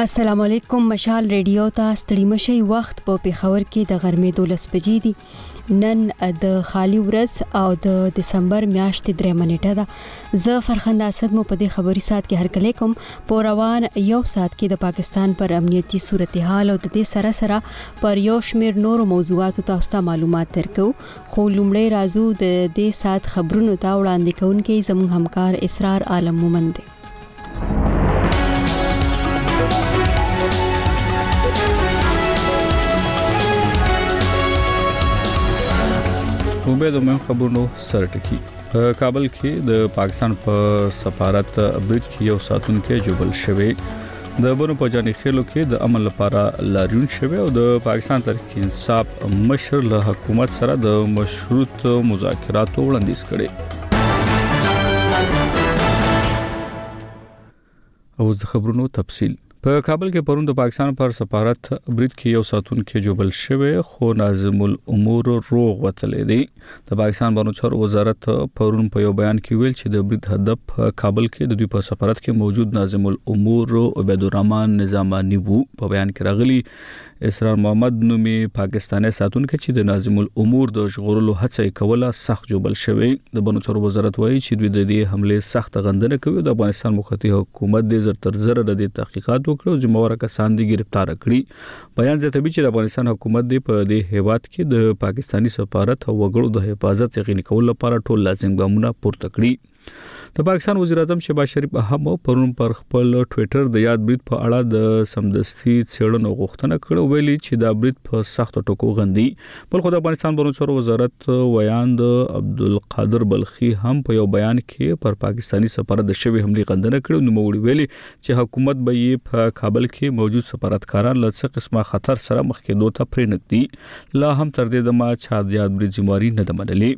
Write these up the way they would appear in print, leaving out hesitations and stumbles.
السلام علیکم. مشال ریډیو ته ستړي مشي وخت په پیښور کې د غرمې 12 بجې دي. نن د خالی ورځ او د دسمبر میاشتې 3 منېټه ده. زه فرخنده اسد مو په دې خبري سات کې هرکلی کوم. په روان یو سات کې د پاکستان پر امنیتي صورتحال او د دې سره سره پر یو شمیر نور موضوعاتو تاسو ته معلومات درکو. خو لومړی راځو د دې سات خبرونو ته وړاندې کوونکې زموږ همکار اسرار عالم مومند دی. وبېدو مهم خبرونو سره ټکی. په کابل کې د پاکستان په سفارت برید کې یو ساتونکو جوړل شوی. د بنو په جاني خېلو کې د عمل لپاره لاریون شوی او د پاکستان تحریک انصاف مشر له حکومت سره د مشروط مذاکراتو وړاندیز کړي. او د خبرونو تفصیل. په کابل کې پرون د پاکستان پر سفارت برید کې یو ساتونکو جوړل شوی خو ناظم الامور روغ وتلې دی. د پاکستان بانو چارو وزارت پرون په یو بیان کې ویل چې د برید هدف کابل کې د دوی په سفارت کې موجود ناظم الامور عبدالرحمن نظامانی وو. په بیان کې راغلي اسرار محمد نومي پاکستاني ساتونکو چې د ناظم الامور د ژغورلو هڅه کوله سخت جوړل شوی. د بانو چارو وزارت وایي چې دوی د دې حمله سخت غندنه کوي. د افغانستان مخاطب حکومت د زر تر زر د تحقیقات وکړو چې مور کسان دي گرفتار کړي. بیان زیاتوي چې د افغانستان حکومت د په دې هیواد کې د پاکستاني سفارت او وګړو د حفاظت یقیني کولو لپاره ټول لازم ګامونه پورته کړي. د پاکستان وزیر اعظم شهباز شریف هم پرون پر خپل ټوئیټر د یاد برید په اړه د سمدستي څېړنو غوښتنه کړې. ویلي چې دا برید په سخت ټکو غندي. بل خو د افغانستان بانو چارو وزارت ویاند عبدالقادر بلخي هم په یو بیان کې پر پاکستاني سفارت د شوی حمله غندنه کړې. نو موږ ویلي چې حکومت به یې په کابل کې موجود سفارتکاران له څه قسمه خطر سره مخ کېدو ته پرې نږدې. لا هم تر دې دمه چا د یاد برید ذمہواری نه منلې.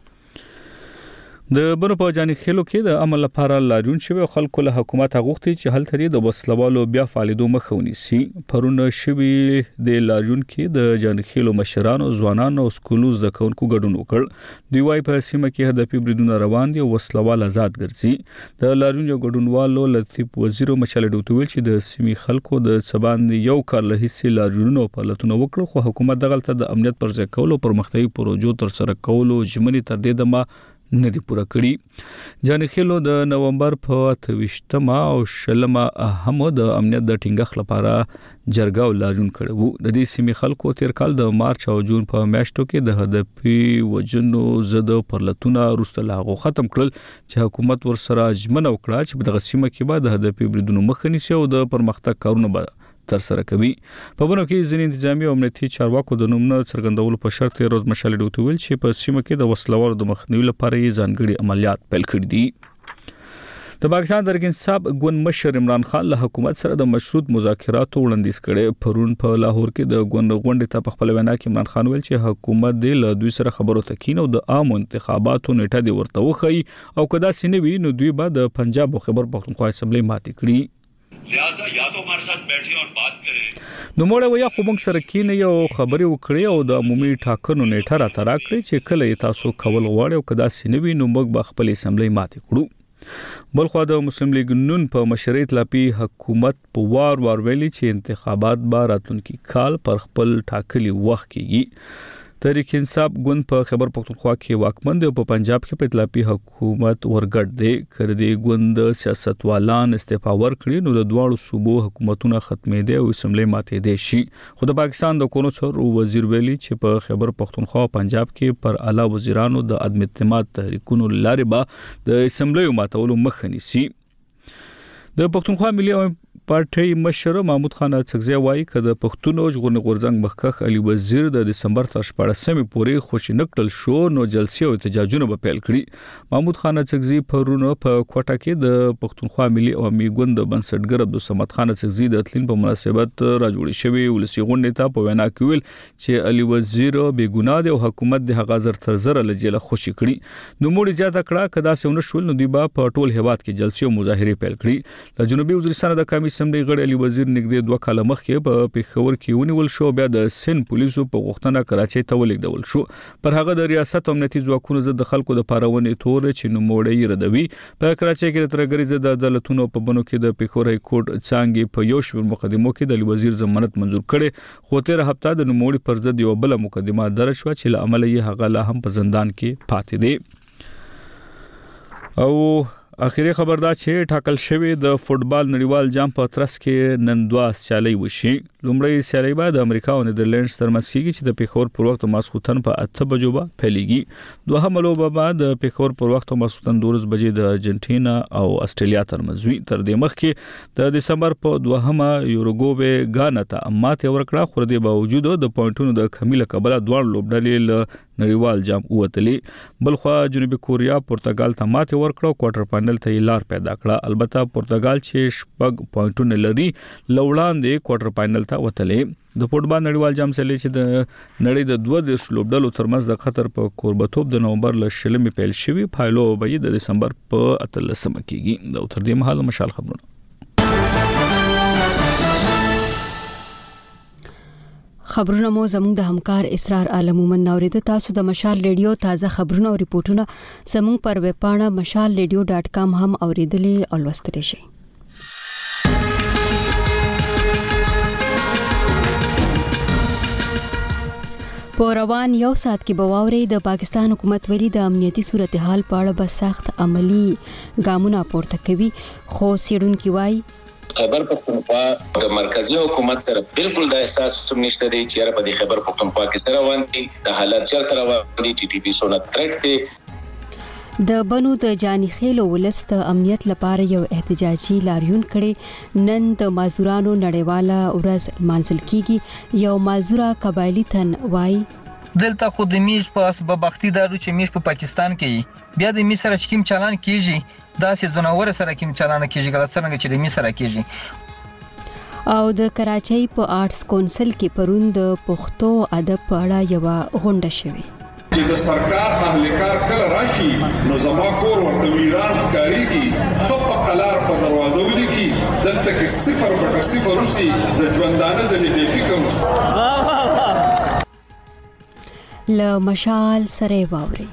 د بنو په جاني خېلو کې د عمل لپاره لاریون شوی خلکو له حکومت غوښتي چې هل ترې د وسلوالو بیا فعالیدو مخه ونیسي. پرون شوی د لاریون کې د جاني خېلو مشرانو ځوانانو او سکولو زده کوونکو ګډون وکړ. دوی وايي په سیمه کې هدفي بریدونه روان دي او وسلوال آزاد ګرځي. د لاریون یو ګډونوالو لطیف وزیر مشال ډوټویل چې د سیمې خلکو د سبان یو کار له هیڅ لاریونونو په لټونه وکړ خو حکومت دغلت د امنیت پر ځای کولو پرمختیايي پروژو تر سره کولو ژمنې تر دې دمه نه دی پوره کړی. جاني خېلو د نومبر په 28مه او 20مه هم د امنیت د ټینګښت لپاره جرګه لاریون کړو. د دې سیمې خلکو تیر کال د مارچ او جون په میاشتو کې د هدفي وجنو زد پرلتونه روسته لاغو ختم کړل چې حکومت ورسره ژمنه وکړه چې په دغه سیمه کې به د هدفي بریدونو مخه نیسي او د پرمختګ کارونه به تر سره کوي. په بنو کې ځینې انتظامی او امنیتي چارواکو د نومونو څرګندولو په شرط روز مشال ډوټویل چې په سیمه کې د وسلوالو د مخنیوي لپاره یې ځانګړي عملیات پیل کړي دي. د پاکستان تحریک انصاف ګوند مشر عمران خان له حکومت سره د مشروط مذاکراتو وړاندیز کړي. پرون په لاهور کې د ګوند غونډې ته په خپل وینا کې عمران خان ویل چې حکومت د له دوی سره خبرو تکین او د عام انتخاباتو نیټه دی ورته وخی او کدا سینوي نو دوی به د پنجاب او خیبر پختونخوا اسمبلی ماتې کړي. لہذا یا تو ہمارے ساتھ بیٹھے اور بات کریں. نو موږ ویا خو موږ سره کینې یو خبرې وکړې او د عمومي ټاکنو نیټه را ترا کړې چې کله تاسو کول غواړئ او کدا سینوي نو موږ به خپل اسمبلی ماتې کړو. بل خو د مسلم لیگ نون په مشرۍ تلپی حکومت په وار ویلي چې انتخابات به راتلونکي کال پر خپل ټاکلي وخت کېږي. تحریک انصاف ګوند په خیبر پختونخوا کې واکمن دی او په پنجاب کې په اطلاعي حکومت ورګډ دی. کړي ګوند سیاستوالان استعفا ورکړي نو د دواړو صوبو حکومتونه ختمې دي او اسمبلی ماتې دي شي. خو د پاکستان د کونو څور وزیر ویلي چې په خیبر پختونخوا او پنجاب کې پر اعلی وزیرانو د عدم اعتماد تحریکونو لارې به د اسمبلی ماتولو مخه نیسي. د پښتونخوا ملي پارټي مشر محمود خان څکزی وایي کده پښتون او ژغورنې غورځنګ مخکخ علي وزیر د دسمبر تر 14مې پورې خوشی نکټل شو نو جلسې او احتجاجونه به پیل کړي. محمود خان څکزی پرونه په کوټه کې د پښتونخوا ملي عوامي ګوند بنسټګر عبدالصمد خان څکزی د تلین په مناسبت راجوړی شوی ولسی غونډه ته په وینا کې ویل چې علي وزیر بے ګناه دی او حکومت د هغه زر تر زر لجله خوشی کړي. نو موږ زیاته کړه کدا سونه شول نو دی با په ټول هیواد کې جلسې او مظاهره پیل کړي. د جنوبي وزیرستان د قومي اسمبلی غړي علي وزیر نږدې 2 کال مخکې په پیښور کې ونیول شو بیا د سن پولیسو په غوښتنه کراچۍ ته ولېږدول شو پر هغه د ریاست امنیتي ځواکونو ضد خلکو د پارونې تور چې نوموړی ردوي په کراچۍ کې د ترګری ضد عدالتونو په بنو کې د پیښور های کورټ څنګه په یو شمېر مقدمو کې د علي وزیر ضمانت منزور کړي خو تیر هفته د نوموړي پر ضد یو بل مقدمه درج شو چې له عمله یې هغه لا هم په زندان کې پاتې دی او اخیری خبر دا چې ټاکل شوی د فوتبال نړیوال جام په ترڅ کې نن 2 سیالي وشي لومړی سیالي بعد امریکا او نیدرلینډز ترمنځ کېږي چې د پیښور پر وخت ماسخوتن په 8 بجو به پیلېږي دوهم لوبه بعد د پیښور پر وخت ماسخوتن 2 بجې د ارجنټینا او استرالیا ترمنځ وي تر دې مخکې د دسمبر په 2مه یوروګوي غانا ته ماته ورکړه خو د باوجود د پوینټونو د کمیله کبله دوه لوبډلې له نړیوال جام ووتلې بلخو جنوبي کوریا پرتګال ته ماته ورکړه کوارټر فائنل ته لار پیدا کړه البته پرتګال چې شپږ پوینټونه لري لوړاندې کوارټر فائنل ته وتلې د فوتبال نړیوال جام سره چې د نړۍ د 2 لوبډلو ترمنځ د قطر په کوربتوب د نومبر ل شلمې پیل شوی فایلو به د دسمبر په 13 کېږي د تر دې مهال مشال خبرونه خبرونه مو زموږ د همکار اسرار عالمومن نوریده تاسو د مشال ریډیو تازه خبرونه او ریپورتونه زموږ پر ویب پاڼه mashalradio.com هم اوریدلې او لوستلی شئ په روان یو ساعت کې بواوري د پاکستان حکومت ویلي د امنیتي صورتحال په اړه به سخت عملی ګامونه پورته کوي خو سیډونکو وایي خیبر پختونخوا د مرکزی حکومت سره بالکل د احساس نشته دی چې په خیبر پختونخوا کې سره روان دي د حالت چرته روان دي ټي ټي پی سونه تریټ دي د بنو د جانی خېلو ولست امنیت لپاره یو احتجاجي لاریون کړي نن د مازورانو نړیواله ورځ مانځل کیږي یو مازورا قبایلی تن وای دلته خو د میش په اسباب بختي دارو چې میش په پاکستان کې بیا د میش سره چکم چلان کیږي دا سه زناور سره کوم چلان کیږي غلط څنګه چې د میش سره کیږي او د کراچۍ په آرټس کونسل کې پرون د پښتو ادب په اړه یو غونډه شوه چې د سرکار اهلکار کله راشي نو زما کور ورته ویران ښکاریږي خپ قلار په دروازه ولیکي دلته کې 0.0 روسي د ژوندانه ځنې بې فکر ل مشال سره واوري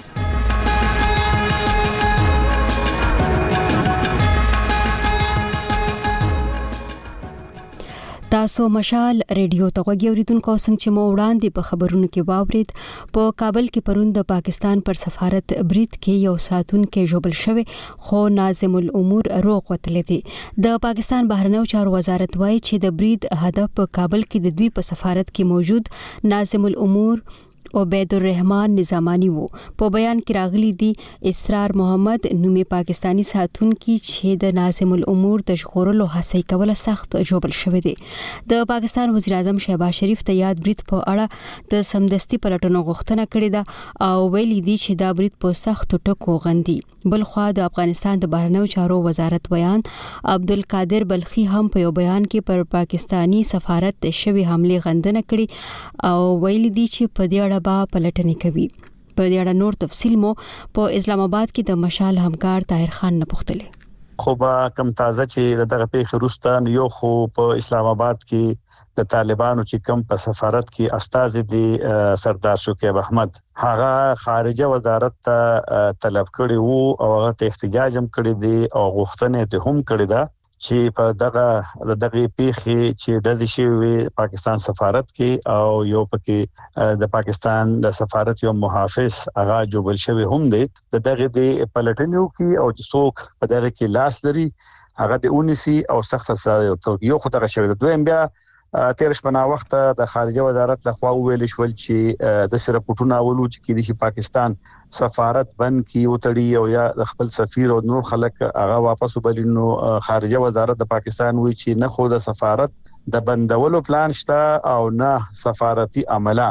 تاسو مشال ریډیو ته غوږی اوریدونکو څنګه چې مو وړاندې په خبرونو کې واورید په کابل کې پرون د پاکستان پر سفارت برید کې یو ساتون کې جوړل شوی خو ناظم الامور روغ وتلی دی د پاکستان بهرنیو چارو وزارت وایي چې د برید هدف په کابل کې د دوی په سفارت کې موجود ناظم الامور عبید الرحمن نظامانی وو په بیان کې راغلي دي اسرار محمد نومي پاکستانی ساتون کې چې د ناظم الامور د ژغورلو هڅه کوله سخت جوړل شوې دي د پاکستان وزیر اعظم شهباز شریف ته یاد برید په اړه د سمدستي پلټنو غوښتنه کړې ده او ویلي دي چې دا برید په سخت ټکو غندي بلخو د افغانستان د بهرنیو چارو وزارت بیان عبدالقادر بلخي هم په یو بیان کې پر پاکستانی سفارت د شوی حمله غندنه کړې او ویلي دي چې په دې اړه با پلټنې کوي په دې اړه نور تفصیل مو په اسلام آباد کې د مشال همکار طاهر خان نه پوښتلې خو با کم تازه چې دغه پیښه روستان یو خو په اسلام آباد کې د طالبانو چې کم په سفارت کې استاذ دي سردار شکیب احمد هغه خارجه وزارت ته طلب کړی وو او هغه ته احتجاج هم کړی دی او غوښتنه ته هم کړی ده چې په دغه پیښې چې د شوی پاکستان سفارت کې او یو پکې د پاکستان د سفارت یو محافظ هغه جوړل شوی هم دی دغه د پلټنیو کې او څوک په دغه کې لاس لري هغه د 19 او سخت سزا یو خطر شوی دویم بیا تیر شپه وخت د خارجه وزارت لخوا ویل شول چې د سرپټونو اولو چې د پاکستان سفارت بند کی وتړي او یا خپل سفیر او نور خلک هغه واپس وبلینو خارجه وزارت د پاکستان وی چې نه خو د سفارت د بندولو پلان شته او نه سفارتي عمله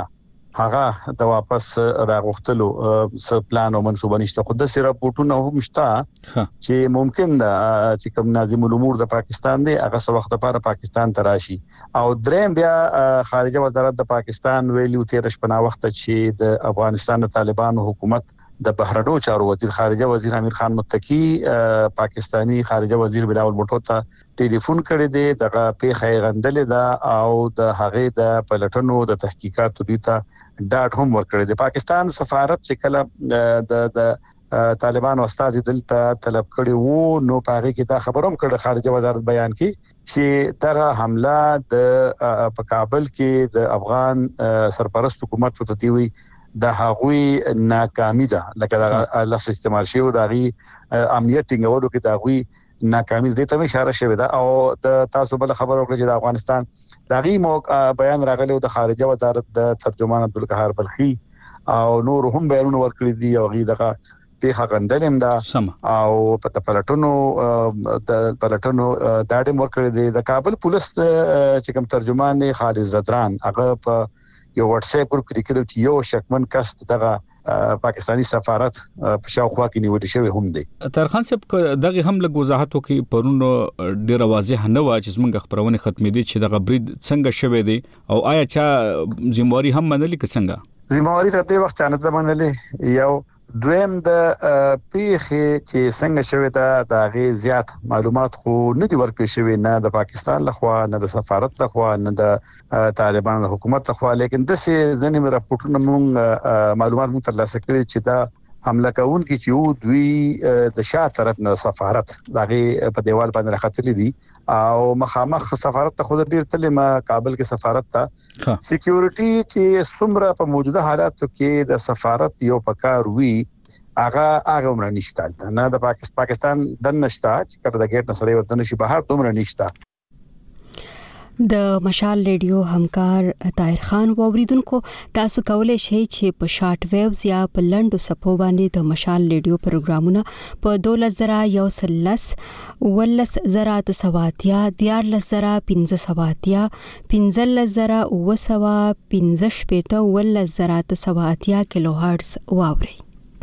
هغه د واپس راغختلو پلان او منصوبه نشته خو د سرپټونو هم شته چې ممکن ده چې کوم ناظم الامور د پاکستان دی هغه څو وخت لپاره پاکستان ته راشي او دریم بیا خارجه وزارت د پاکستان ویلو تیر شپه وخت چې د افغانستان د طالبانو حکومت د بهرنیو چارو وزیر خارجه وزیر امیر خان متقی پاکستانی خارجه وزیر بلاول بوټو ته ټلیفون کړی دی دغه پیښه غندلې ده او د هغه د پلټنو د تحقیقاتو دیتا ډاټ هم ورکړی دی. پاکستان سفارت چې کله د طالبان استاد دلته طلب کړی وو نو پاره کې دا خبروم کړه خارجه وزارت بیان کې چې دغه حمله د کابل کې د افغان سرپرست حکومت ته دی د هغوی ناکامي ده لکه دا لفظ استعمال شوی د هغوی امنیت ټینګولو کې د هغوی ناکامي دې ته اشاره شوی ده او د تاسو بل خبر ورکړي چې د افغانستان د هغوی بیان راغلی د خارجه وزارت د ترجمان عبدالقهار بلخي او نور هم بیانونه ورکړي دي او هغوی دغه پیښه غندلم ده او په پلټنو داډم ورکړي دي. د کابل پولیس چې کوم ترجمان خالد زدران هغه په یو واتس اپ ګروپ کې لیکلو چې یو شکمن کس دغه پاکستانی سفارت په شاوخوا کې نیول شوی هم دی. ترخان صاحب دغه هم له وضاحت وکي پرونو ډیر واضح نه و چې موږ خبرونه ختمې دي چې دغه برید څنګه شوی دی او آیا چې ذمہواری هم منلې که څنګه؟ ذمہواری ته د وخت نه منلې یو دویم د پیښې چې څنګه شوی دا د غي زیات معلومات خو نه دی ورکړی شوی نه د پاکستان لخوا نه د سفارت لخوا نه د طالبان حکومت لخوا لیکن د څه ځنې راپورټونه مونږ معلومات مون ترلاسه کړی چې دا حمله کوونکي چې یو دوی د شاه طرف نه سفارت دغه په دیوال باندې راخطلې دي او مخامخ سفارت ته خود ډیر تلې ما کابل کې سفارت ته سکیورټي چې څومره په موجوده حالاتو کې د سفارت یو پکار وی هغه عمر نشته نه د پاکستان د نشته چې کړه د ګیټ نسره ورته نشي بهر عمر نشته. د مشال ریډیو همکار طاهر خان ووریدونکو تاسو کولای شئ چې په شارټ ویوز یا په لنډو سپو باندې د مشال ریډیو پروګرامونه په 12111 ولسزرات دیار 10515 ولسزرات کیلو هرتز واوري.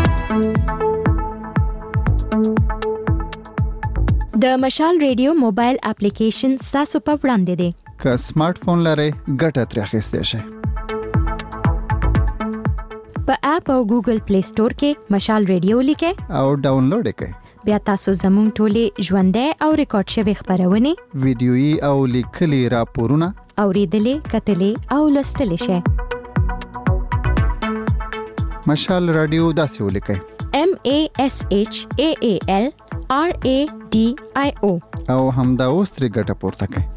د مشال ریډیو موبایل اپلیکیشن تاسو په وړاندې دی. که سمارټ فون لرئ ګټه ترې اخیستی شئ. په اپ او ګوګل پلی سٹور کې مشال ریډیو لیکئ او ډاونلوډ کړئ. بیا تاسو زموږ ټولې ژوندۍ او ریکارډ شوي خبرونه ویډیويي او لیکلي راپورونه اوریدلې کتلې او لوستلې شئ. مشال رادیو داسې ولیکئ MASHAAL RADIO او همدا اوس ترې ګټه پورته کړئ.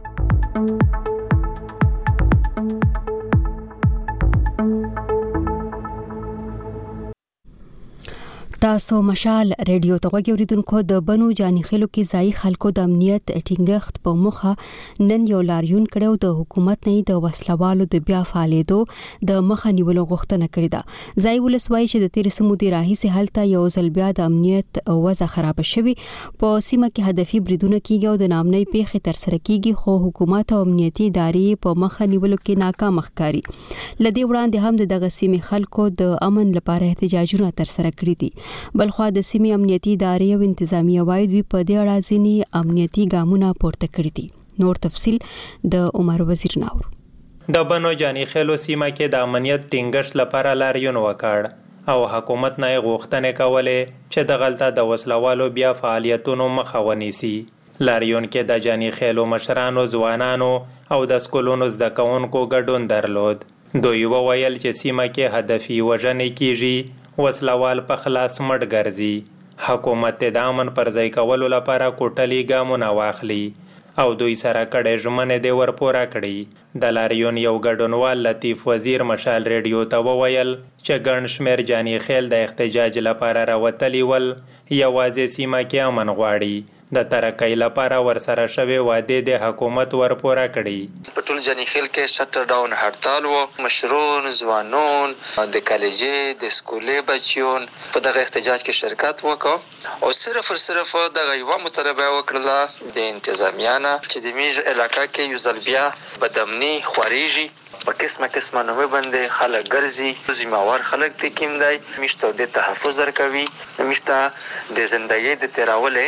تاسو مشال ریډیو ته غوړیدونکو د بنو جاني خلکو کې ځای خلکو د امنیت ټینګښت په مخه نن یو لاریون کړو د حکومت نه د وسلوالو د بیا فعالیدو د مخه نیولو غوښتنه کړې ده. ځای ولسوي چې د 13 سمودي راهیسه حالت یو ځل بیا د امنیت وضع خراب شوی په سیمه کې هدفي بریدونه کیږي او د نامنۍ پیښې تر سره کیږي خو حکومت او امنیتي ادارې په مخه نیولو کې ناکام ښکاري. لدی وړاندې هم دغه سیمه خلکو د امن لپاره احتجاجونه تر سره کړی دي. بلخو د سیمې امنیتي ادارې او انتظامیه وايي دوی په دې اړه ځینې امنیتي ګامونه پورته کړي دي. نور تفصیل د عمر وزیر ناور. د بنو جاني خلو سیمه کې د امنیت ټینګښت لپاره لاریون وکړ او حکومت نه غوښتنې کولې چې د غلطه د وسلوالو بیا فعالیتونو مخه ونیسي. لاریون کې د جاني خلو مشرانو ځوانانو او د سکولونو زده کوونکو ګډون درلود. دوی وویل چې سیمه کې هدفي وژنې کیږي وسلوال په خلاص مړ ګرځي. حکومت د امن پر ځای کولو لپاره کوټلي ګامونه واخلي او دوی سره کډې ژمنې دی ورپوره کړي. د لاریون یو ګډونوال لطیف وزیر مشال ریډیو ته وویل چې ګڼ شمېر جاني خیل د احتجاج لپاره راوتلي ول یوازې سیمه کې امن غواړي. د ترقۍ لپاره ورسره شوی وعده د حکومت ورپوره کړي. په ټول جاني خیل کې شټر ډاون هړتال وو. مشرون ځوانون د کالجې د سکولې بچیون په دغه احتجاج کې شرکت وکړ او صرف دغه یو مطالبه وکړه د انتظامیانه چې د میج علاقې کې یو ځل بیا بدامني خوريږي په قسمه نومه باندې خلک ګرځي زموار خلک ته کیم دی مشته د تحفظ ورکوي مشته د زندګۍ د تیراولې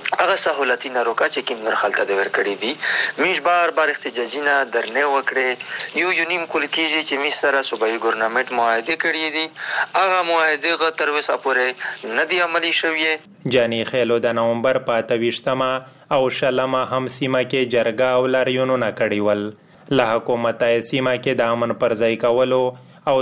هغه سہولتي ناروکا چې کوم نرخلته د ورکړې دي میش بار احتجاجینا درنه وکړي یو نیم کول کیږي چې می سره صوبایي ګورنمنت معاهده کړی دي هغه معاهده غ تر وسه پورې نه دی عملی شوی. جانی خیلو د نومبر 25 او شلمه هم سیمه کې جرګه او لاریونونه کړي ول له حکومت سیمه کې د امن پر ځای کولو او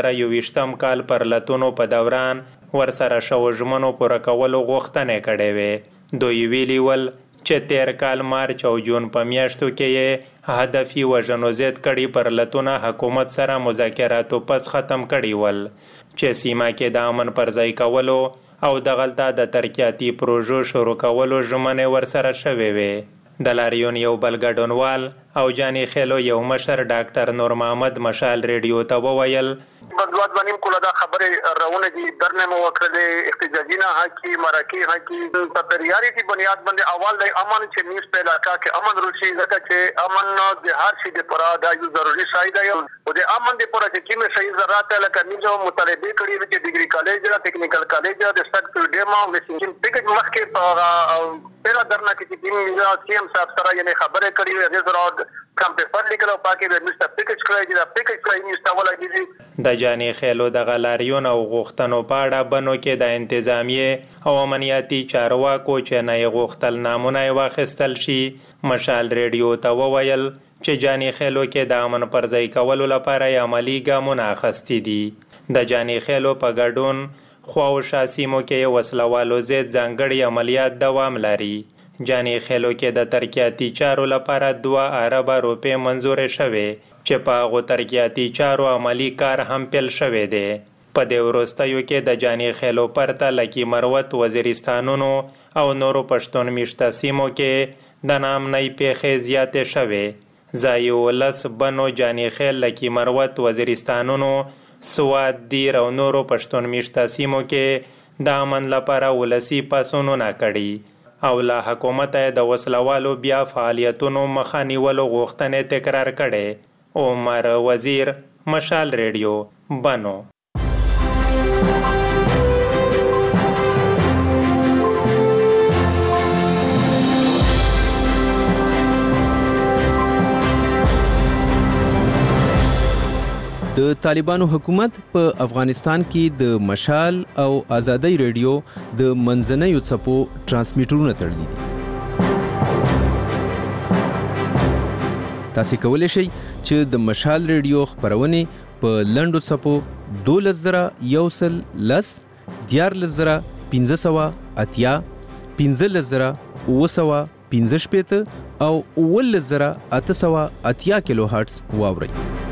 2021 کال پر لتونو په دوران ورسره شو ژمنو پوره کولو غوښتنه کړې وې. دوی ویلي ول چې تیر کال مارچ او جون په میاشتو کې هدفي وژنو زیات کړي پر لتونه حکومت سره مذاکراتو پس ختم کړي ول چې سیمه کې د امن پر ځای کولو او د غلطه د ترقیاتي پروژو شروع کولو ژمنې ورسره شوې وې. د لاریون یو بل ګډونوال او جانی خیلو یو مشر ډاکټر نور محمد مشال ریډیو ته وویل بدوات باندې کوله دا خبره راونه دي درنه مو وکړلې احتجاجینا حقي مرکی حقي په پریاريتي بنیاد باندې اول د امن چې نیس په علاقہ کې امن روشي ځکه چې امن د هر شي د پرا د یو ضروري شای دی او د امن د پرا چې کومه صحیح ضرورت لکه نیو مطالبه کړی چې ډیګري کالج یا ټیکنیکل کالج د سټ ډیما وسنګ پیکج مخکې په پیرا درنه کې چې سیم صاحب سره یې خبره کړې د زراعت کم پیپر لیکلو پاکي د مستر پیکج کړی د پیکج کړی نشته ولګي د جانی خیلو د غلاریون او غوښتنو په اړه بنو کې د انتظامیه او امنیتي چارواکو چې نه غوښتل نامونه واخیستل شي. مشال ریډیو ته وویل چې جانی خیلو کې د امن پر ځای کولو لپاره عملی ګامونه اخیستي دي. د جانی خیلو په ګډون خو او شاسیمو کې وسلوالو زید ځانګړي عملیات دوام لري. جانی خیلو کې د ترقیاتي چارو لپاره 2 ارب روپے منظور شوه چې په غو ترقیاتي چارو عملی کار هم پیل شوه دی. په دې وروستیو کې د جانی خیلو پرته لکی مروت وزیرستانونو او نورو پښتون میشته سیمو کې د نام نه پیښې زیاتې شوه. ځایو لس بنو جانی خیل لکی مروت وزیرستانونو سواد دیر او نورو پښتون میشته سیمو کې د امن لپاره ولسی پاسونو نه کړي او لا حکومت د وسلوالو بیا فعالیتونو مخه نیولو غوښتنې تکرار کړي. عمر وزیر مشال ریډیو بنو. د طالبانو حکومت په افغانستان کې د مشال او آزادۍ ریډیو د منځنیو څپو ترانسمیټرونه تړلي دي. تاسو کولی شئ چې د مشال ریډیو خبرونه په لنډو څپو 12010 14580 15000 او 11880 کیلو هرتز واورئ.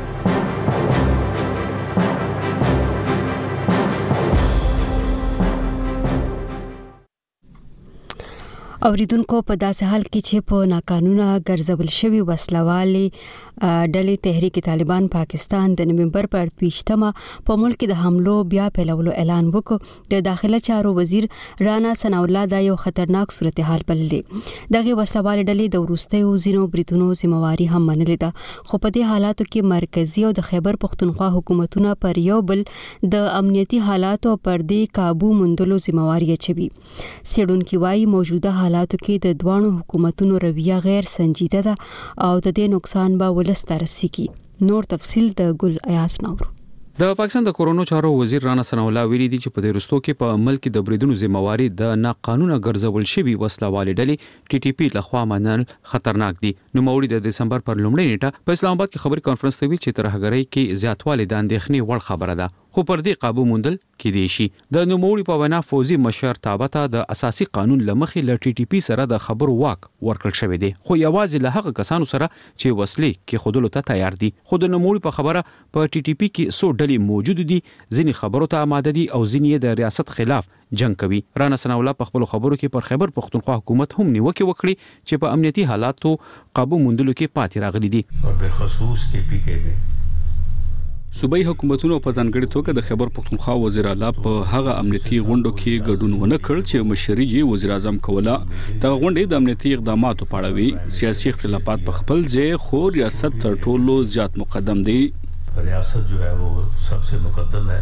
اوریدونکو په داسې حال کې چې په ناقانونه ګرځول شوی وسلوالي ډلې تحریک طالبان پاکستان د نومبر پر 28مه په ملک د حملو بیا پیلولو اعلان وکړ. د داخله چارو وزیر رانا ثناء الله دا یو خطرناک صورتحال بللې. دغه وسلوالي ډلې د وروستیو ځینو بریټونو ذمہواری هم منلې ده، خو په دې حالاتو کې مرکزی او د خیبر پختونخوا حکومتونه پر یو بل د امنیتي حالاتو پر دې काबू موندلو ذمہواری اچوي. سیډونکو وايي موجوده حالاتو کې د دوانو حکومتونو رویه غیر سنجیده ده او د دې نقصان به ولست رسیږي. نور تفصیل د ګل ایاس نور. د پاکستان د کورونو چارو وزیر رانا ثناء الله ویلي دي چې په دې رستو کې په ملک د بریدونو ذمہواری د ناقانونه ګرځول شوی وسلوالي ډلې TTP لخوا منل خطرناک دي. نو موري د دسمبر پر لومړۍ نیټه په اسلام آباد کې خبري کانفرنس ته ویل چې ترهګرۍ کې زیاتوالی د اندېښنې وړ خبره ده، خو پر دې काबू موندل کېدای شي. د نوموړي په وینا فوزي مشر تابعته د اساسي قانون لمخې ل TTP سره د خبرو واک ورکړل شوی دی، خو یوازې له هغه کسانو سره چې وسلې کې خودلو ته تیار دي. خو د نوموړي په خبره په TTP کې څو ډلې موجود دي، ځینې خبرو ته آماده دي او ځینې د ریاست خلاف جنگ کوي. رانا ثناء الله په خپل خبرو کې پر خیبر پختونخوا حکومت هم نیوکه وکړي چې په امنیتي حالاتو काबू موندلو کې پاتې راغلي دي. او به خصوص کې PKB صوبایي حکومتونو په ځانګړي توګه د خیبر پختونخوا وزیر اعلی په هغه امنیتي غونډو کې ګډون ونه کړ چې مشري یې وزیر اعظم کوله. د غونډې د امنیتي اقداماتو په اړه وی سیاسي اختلافات په خپل ځای، خو ریاست تر ټولو زیات مقدم دی. ریاست جو ہے وہ سب سے مقدم ہے.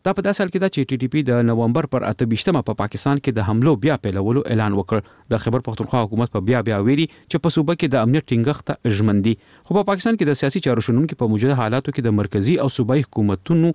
دا په داسې حال کې دا چې ټي ټي پی د نومبر پر 28مه په پاکستان کې د حملو بیا پیلولو اعلان وکړ. د خیبر پختونخوا حکومت په بیا ویلي چې په صوبه کې د امنیت ټینګښت ژمندي، خو په پاکستان کې د سیاسي چارو شنونکو په موجوده حالاتو کې د مرکزی او صوبایي حکومتونو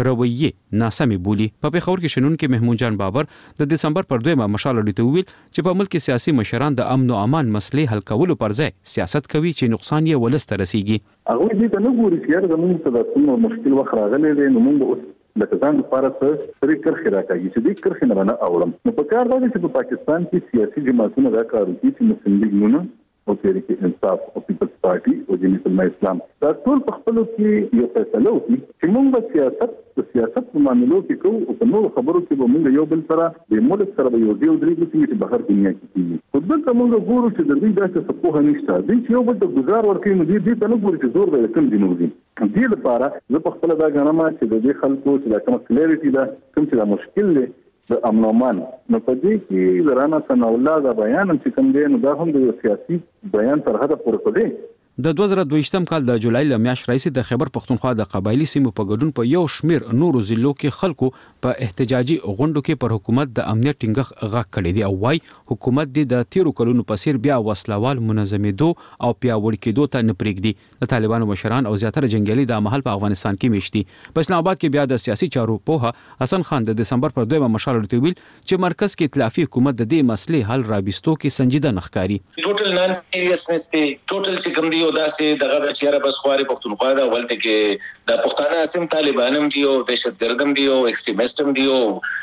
رویه ناسمه بولی. په پیښور کې شنونکو محمود جان بابر د دسمبر پر 2مه مشال اډې ته ویل چې په ملک کې سیاسي مشران د امن او امان مسلې حل کولو پر ځای سیاست کوي چې نقصان یې ولست رسیږي. هغه دې ته نه ګوري چې زموږ ته د کوم مشکل وخت راغلی دی، نو موږ اوس د ځان لپاره څه کرخه راکاږي چې دې کرخه نه اورم. نو په کار دی چې په پاکستان کې سیاسي جماعتونه دا کار کوي چې مسلمان لیګونه او تحریک انصاف او پیپلز پارټي او جمعیت الاسلام دا ټول په خپل کې یو فیصله وکړي چې موږ سیاست په معاملو کې کوو او په نور خبرو کې به موږ یو بل سره د ملک سره یو ډیو درې چې بهر دنیا کې کیږي. خو دلته موږ ګورو چې د دې داسې څه په نشته دي چې یو بل ته گزار ورکړي، نو دې ته نه ګوري چې زور به کم دي نو دي. دې لپاره زه په خپل دا غنما چې د دې خلکو چې دا کوم کلیریټي دا کوم چې دا مشکل دی د امن او امان، نو په دې کې زرانا ثناءالله دا بیان چې کوم دی نو دا هم د سیاسي بیان تر حده پورې کوي. د 2022م کال د جولای ل میاشتې راځي د خیبر پختونخوا د قبایلی سیمو په ګډون په یو شمیر نورو ضلعو کې خلکو په احتجاجي غونډو کې پر حکومت د امنیت ټینګښت غږ کړی دی او وايي حکومت د تیرو کلونو په څیر بیا وسلوال منظمېدو او پیاوړي کېدو ته نه پرېږدي. د طالبانو مشران او زیاتره جنگیالي د مهال په افغانستان کې میشتي. په اسلام آباد کې بیا د سیاسي چارو پوها حسن خان د دسمبر پر 2مه مشال اډې ویل چې مرکز کې ائتلافي حکومت د دې مسلې حل رابستو کې سنجیده نخکاری. ټوټل نان سیریسنس دی، ټوټل چې کوم دی او داسې دغه چیرې بس خواري پختونخوا دا ولته کې د پښتانه اسم طالبانم دی او دهشتګردم دی او ایکستریمیستم دی او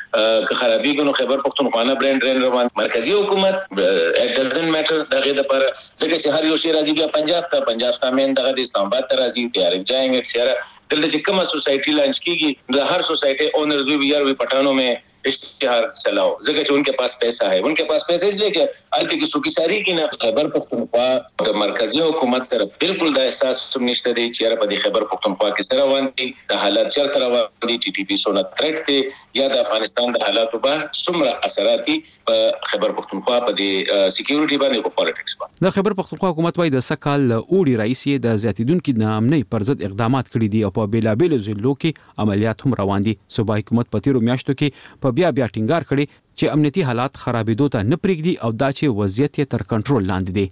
که خرابې ګنو خیبر پختونخوا نه برند روان مرکزی حکومت اټ ډزنټ میټر دغه د پر ځکه چې هر یو شی راځي بیا پنجاب تامین دغه د اسلام آباد ته راځي تیار جاینګ چیرې دلته چې کومه سوسایټي لانچ کیږي د هر سوسایټي اونرز وی یار وی پټانو में इश्तिहार चलाओ जगह जो उनके पास पैसा है, उनके पास पैसा इसलिए कि आलती की सुखी सारी की ना खैबर पख्तूनख्वा और मरकजी हुकूमत सर बिल्कुल दा एहसास सुनिश्चित दी चेहरा पर खैबर पख्तूनख्वा की तरह वांती दा हालात चर तरह वांती टीटीपी सोना थ्रेट थे या दा अफगानिस्तान दा हालात बा सुमरा असराती खैबर पख्तूनख्वा पर दी सिक्योरिटी बाने को पॉलिटिक्स बा د خیبر پختونخوا حکومت وايي د سکهال اوړي رئیس د زیاتیدونکو نامنۍ پر ضد اقدامات کړي دي او په بیلابېلو ضلعو کې عملیات هم روان دي. صوبایي حکومت په تیرو میاشتو کې په بیا ټینګار کړي چې امنیتي حالات خرابېدو ته نه پرېږدي او دا چې وضعیت یې تر کنټرول لاندې دی.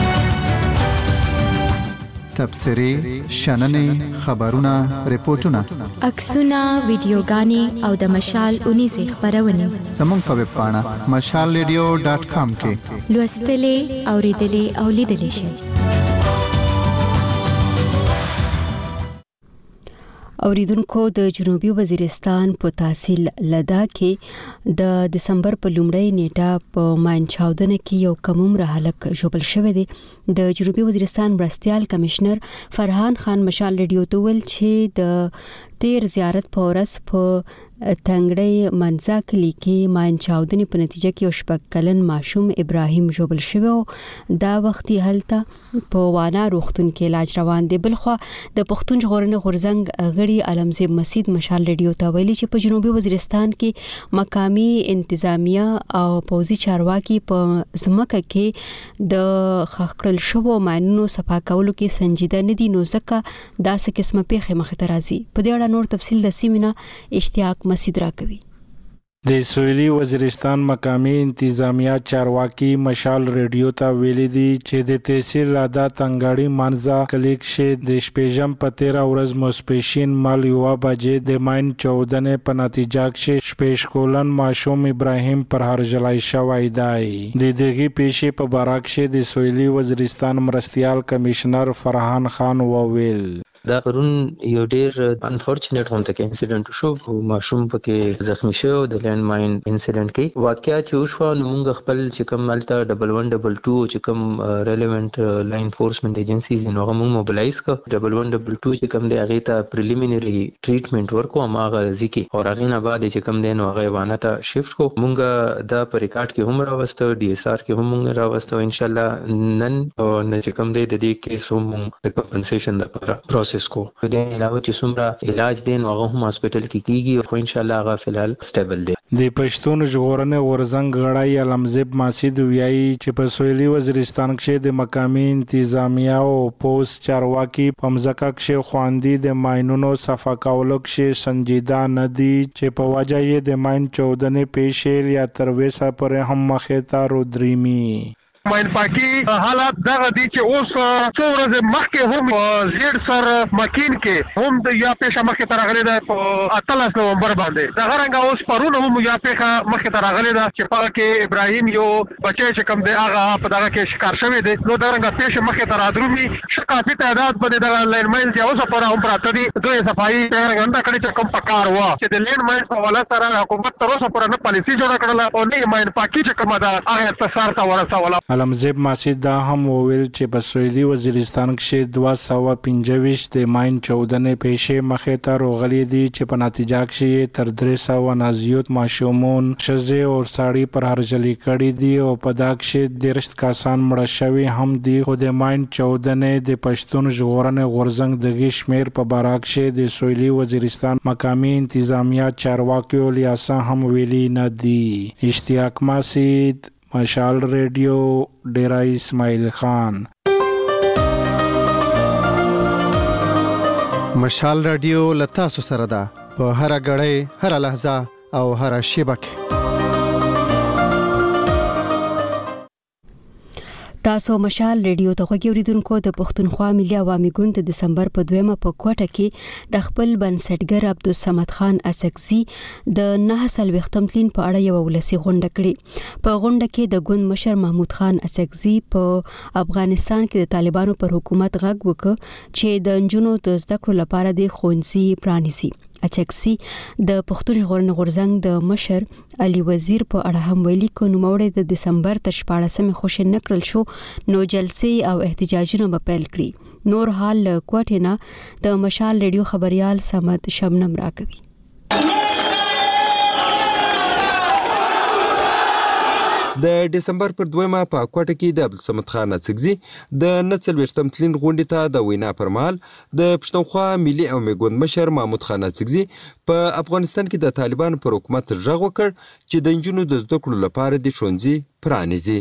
تبصرې، شننې، خبرونه، ریپورتونه، عکسونه، ویډیوګانې او د مشال 19 خبرونه زموږ په ویب پاڼه mashalradio.com کې لوستلې، اوریدلې او لیدلې شئ. اوریدونکو د جنوبي وزیرستان په تحصیل لدا کې د دسمبر په لومړۍ نیټه په ماینچاودنه کې یو کم عمر هلک ژوبل شوی دی. د جنوبي وزیرستان مرستیال کمشنر فرحان خان مشال ریډیو ته ویل چې د تیر زیارت په ورځ په تنګړی منځا کلی کې ماینچاودنې په نتیجه کې یو شپږ کلن ماشوم ابراهیم ژوبل شوی او دا وختي هلته په وانا روغتون کې علاج روان دی. بلخوا د پښتون ژغورنې غورځنګ غړي علمزیب مسید مشال ریډیو ته ویلي چې په جنوبي وزیرستان کې مقامی انتظامیه او پوځي چارواکي په ځمکه کې د خخړل شوو ماینونو صفا کولو کې سنجیده نه دي، نو ځکه داسې قسمه پیښې مخې ته راځي. په دې اړه نور تفصیل د سیمینه اشتیاق مسید راکوي. د سویلي وزیرستان مقامی انتظامیه چارواکي مشال ریډیو ته ویلي دي چې د تحصیل ادا تنګړی منځا کلیک شه د شپږم په 13 ورځ ماسپښین مال یو بجې د ماین 14 په نتیجه کې شپږ کلن ماشوم ابراهیم پر هرجلای شوی دی. د دغه پیښې په باره کې د سویلي وزیرستان مرستیال کمشنر فرحان خان وویل دا پرون یو ډیر انفورچونټ هونته کې انسیډنټ شو، ماشوم پکې زخمی شو د لینډ ماین انسیډنټ کې. واقعیا چې وشو نو موږ خپل چې کوم ملته 1122 چې کوم ریلیونټ لا انفورسمنت ایجنسیز نو هغه موږ موبلایز کړ. 1122 چې کوم دی هغه ته پریلیمینری ټریټمنټ ورکو هغه ځکه او هغه نه بعد چې کوم دی نو هغه وانه ته شفت کو. موږ دا په ریکارډ کې هم راوستو، ډي اس آر کې هم موږ راوستو. ان شاء الله نن او چې کوم دی د دې کیس هم د کمپنسیشن لپاره پروسس کو. د علاوه چې څومره علاج دین هغه هم هسپټل کې کیږي خو ان شاء الله هغه فلحال سټیبل دی. د پښتون ژغورنې غورځنګ غړی علمزیب ماسید ویایي چې په سویلي وزیرستان کې د مقامی انتظامیه او پوسټ چارواکي په مځکه کې خواندي د ماینونو صفا کولو کې سنجیده نه دي چې په وجه یې د ماین چودنې پیښې یا تر وسه پورې هم مخې ته رودريمي. ماین پاکي حالات دغه دي چې اوس څو ورځې مخکې هم زیړ سر مکین کې هم د یا پیښه مخکې ته راغلې ده په 18 نومبر باندې. دغه رنګه اوس پرونه هم یا پیښه مخکې ته راغلې ده چې په کې ابراهیم یو بچی چې کوم دی هغه په دغه کې شکار شوی دی. نو دغه رنګه پیښه مخکې ته رادرومي کافي تعداد باندې دغه لین مایل چې اوس پر هم پراته دي. دوی صفایي څنګه انده کړي چې کوم پکار و چې د لین مایل په ولا سره حکومت تر اوسه پر نه پالیسي جوړه کړله او نه ماین پاکي چې کومه ده هغه اقتصاد ته ورسوله. علمزیب ماسید دا هم وویل چې په سویلي وزیرستان کې 225 د ماین چودنې پیښې مخې ته راغلي دي چې په نتیجه کې تر 300 نازیوت ماشومان شزه او ساړي پر هرجلي کړي دي او په دا کې 13 کسان مړه شوي هم دي. خو د ماین چودنې د پښتون ژغورنې غورځنګ د شمیر په باراک کې د سویلي وزیرستان مقامی انتظامیه چارواکي لیاسا هم ویلي نه دي. اشتیاق ماسید، مشال ریډیو، ډیرا اسماعیل خان. مشال ریډیو لتا سره ده په هر غړې هر لحظه او هر شیبه کې. تاسو مشال ریډیو ته غوږی اوریدونکو د پښتونخوا ملي عوامي ګوند د دسمبر په 2مه په کوټه کې د خپل بنسټګر عبدالصمد خان اسکزي د 9 تمثيل په اړه یو ولسی غونډه کړې. په غونډه کې د ګوند مشر محمود خان اسکزي په افغانستان کې د طالبانو پر حکومت غږ وکړ چې د جنونو د زده کړو لپاره د ښوونځي پرانیزي. اچکسي د پښتون ژغورنې غورځنګ د مشر علي وزیر په اړه هم ویلي کو نو موړ د دسمبر تر 14مې خوشی نکړل شو نو جلسې او احتجاجونه به پیل کړي. نور حال کوټه نه د مشال ریډیو خبريال سمد شبنم راکوي. د دسمبر پر 2مه په کوټه کې د عبدالصمد خان اسکزي د 49 تمثيل غونډې ته د وینا پر مهال د پښتونخوا ملي عوامي ګوند مشر محمود خان اسکزي په افغانستان کې د طالبانو پر حکومت غږ وکړ چې د جنونو د زده کړو لپاره د ښوونځي پرانیزي.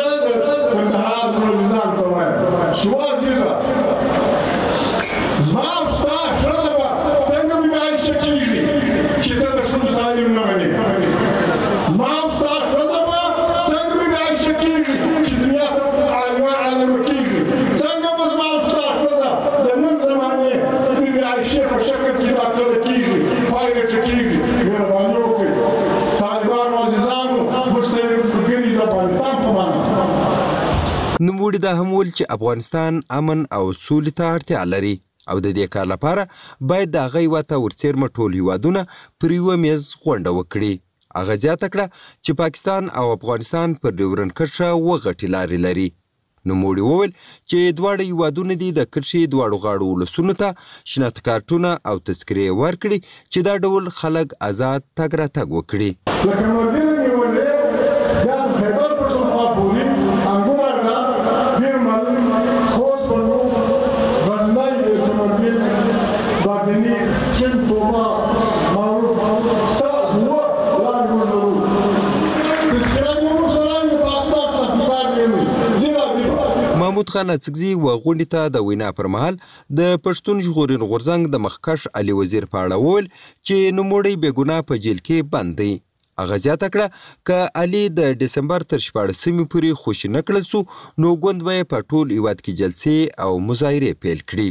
نوموړي دا هم ویل چې افغانستان امن او سولې ته اړتیا لري او د دې کار لپاره باید د هغه هیواد ورڅیرمه ټول هیوادونه پر یوه میز غونډه وکړي. هغه زیاته کړه چې پاکستان او افغانستان پر ډیورنډ کرښه وغټې لارې لري. نوموړي وویل چې دواړه هیوادونه دي د کرښې دواړو غاړو ولسونو ته شناخت کارتونه او تذکرې ورکړي چې دا ډول خلک آزاد تګ راتګ وکړي. محمود خان اسکزي غونډې ته د وینا پر مهال د پښتون ژغورنې غورځنګ د مخکښ علي وزیر په اړه وویل چې نوموړی بې ګناه په جیل کې بند دی. هغه زیاته کړه که علي د دسمبر تر 14مې پورې خوشي نه کړل سو نو ګوند به په ټول هیواد کې جلسې او مظاهرې پیل کړي.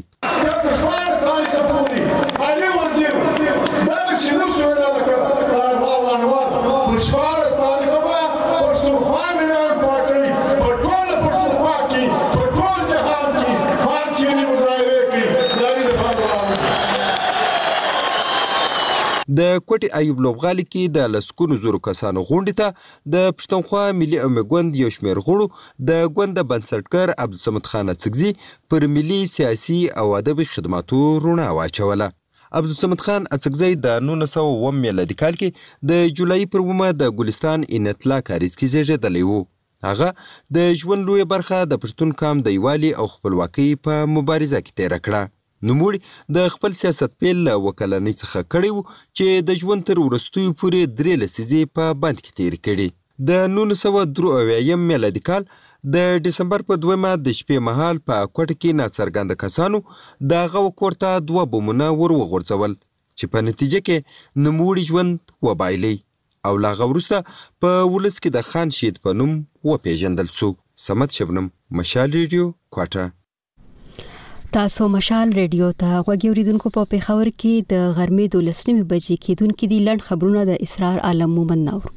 د کوټي ایوب لوبغالي کې د لسکونو زورو کسانو غونډې ته د پښتونخوا ملي عوامي ګوند یو شمېر غړو د ګوند د بنسټګر عبدالصمد خان اسکزي پر ملي سیاسي او ادبي خدماتو رڼا واچوله. عبدالصمد خان اسکزي د 1909 میلادي کال کې د جولای پر 1 د ګلستان انتلا کاریز کې زیږیدلی و. هغه د ژوند لویه برخه د پښتون قام د یووالي او خپلواکۍ په مبارزه کې تیره کړه. نوموړي د خپل سیاست پیل له وکلنۍ څخه کړی و چې د ژوند تر وروستیو پورې 3 لسیزې په بند کې تیر کړي. د 1993 میلادي کال د دسمبر په 2 د شپې مهال په کوټه کې ناڅرګنده کسانو د هغه کور ته 2 بمونه ور وغورځول چې په نتیجه کې نوموړي ژوند وبایلی او لا غوړسته په ولس کې د خان شهید په نوم وپېژندل شو. سمت شبنم، مشال ریډیو، کوټه. تاسو مشال ریډیو ته غوږی اوریدونکو په پیښور کې د غرمې 12 بجې کېدونکې دي لړ خبرونه د اسرار عالم مومن نور.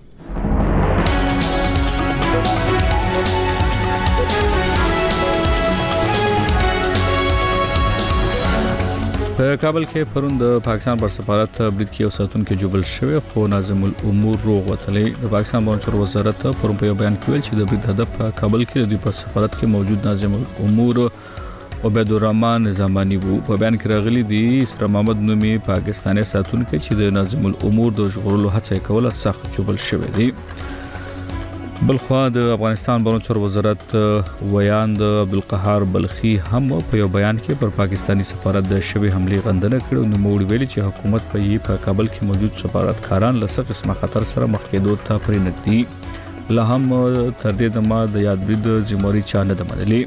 په کابل کې پرون د پاکستان پر سفارت برید کې اوساتونکو جوبل شوی خو ناظم الامور روغ وتلې. د پاکستان بانچور وزارت پرون په بیان کې ویل چې د برید هدف په کابل کې د پر سفارت کې موجود ناظم الامور عبید الرحمن زمانی وو. په بیان کې راغلي دي اسرا محمد نومي پاکستاني ساتونکو چې د ناظم الامور د ژغورلو هڅه کوله سخت جوبل شوی دی. بلخوا د افغانستان بانچور وزارت ویان د عبدالقهار بلخي هم په یو بیان کې پر پاکستانی سفارت د شبي حمله غندنه کړو. نو موږ ویلي چې حکومت په کابل کې موجود سفارتکاران له څه قسمه خطر سره مخ کېدو ته پرې نږدې لا هم تر دې دمه د یاد برید ذمہواری چا نه منلي.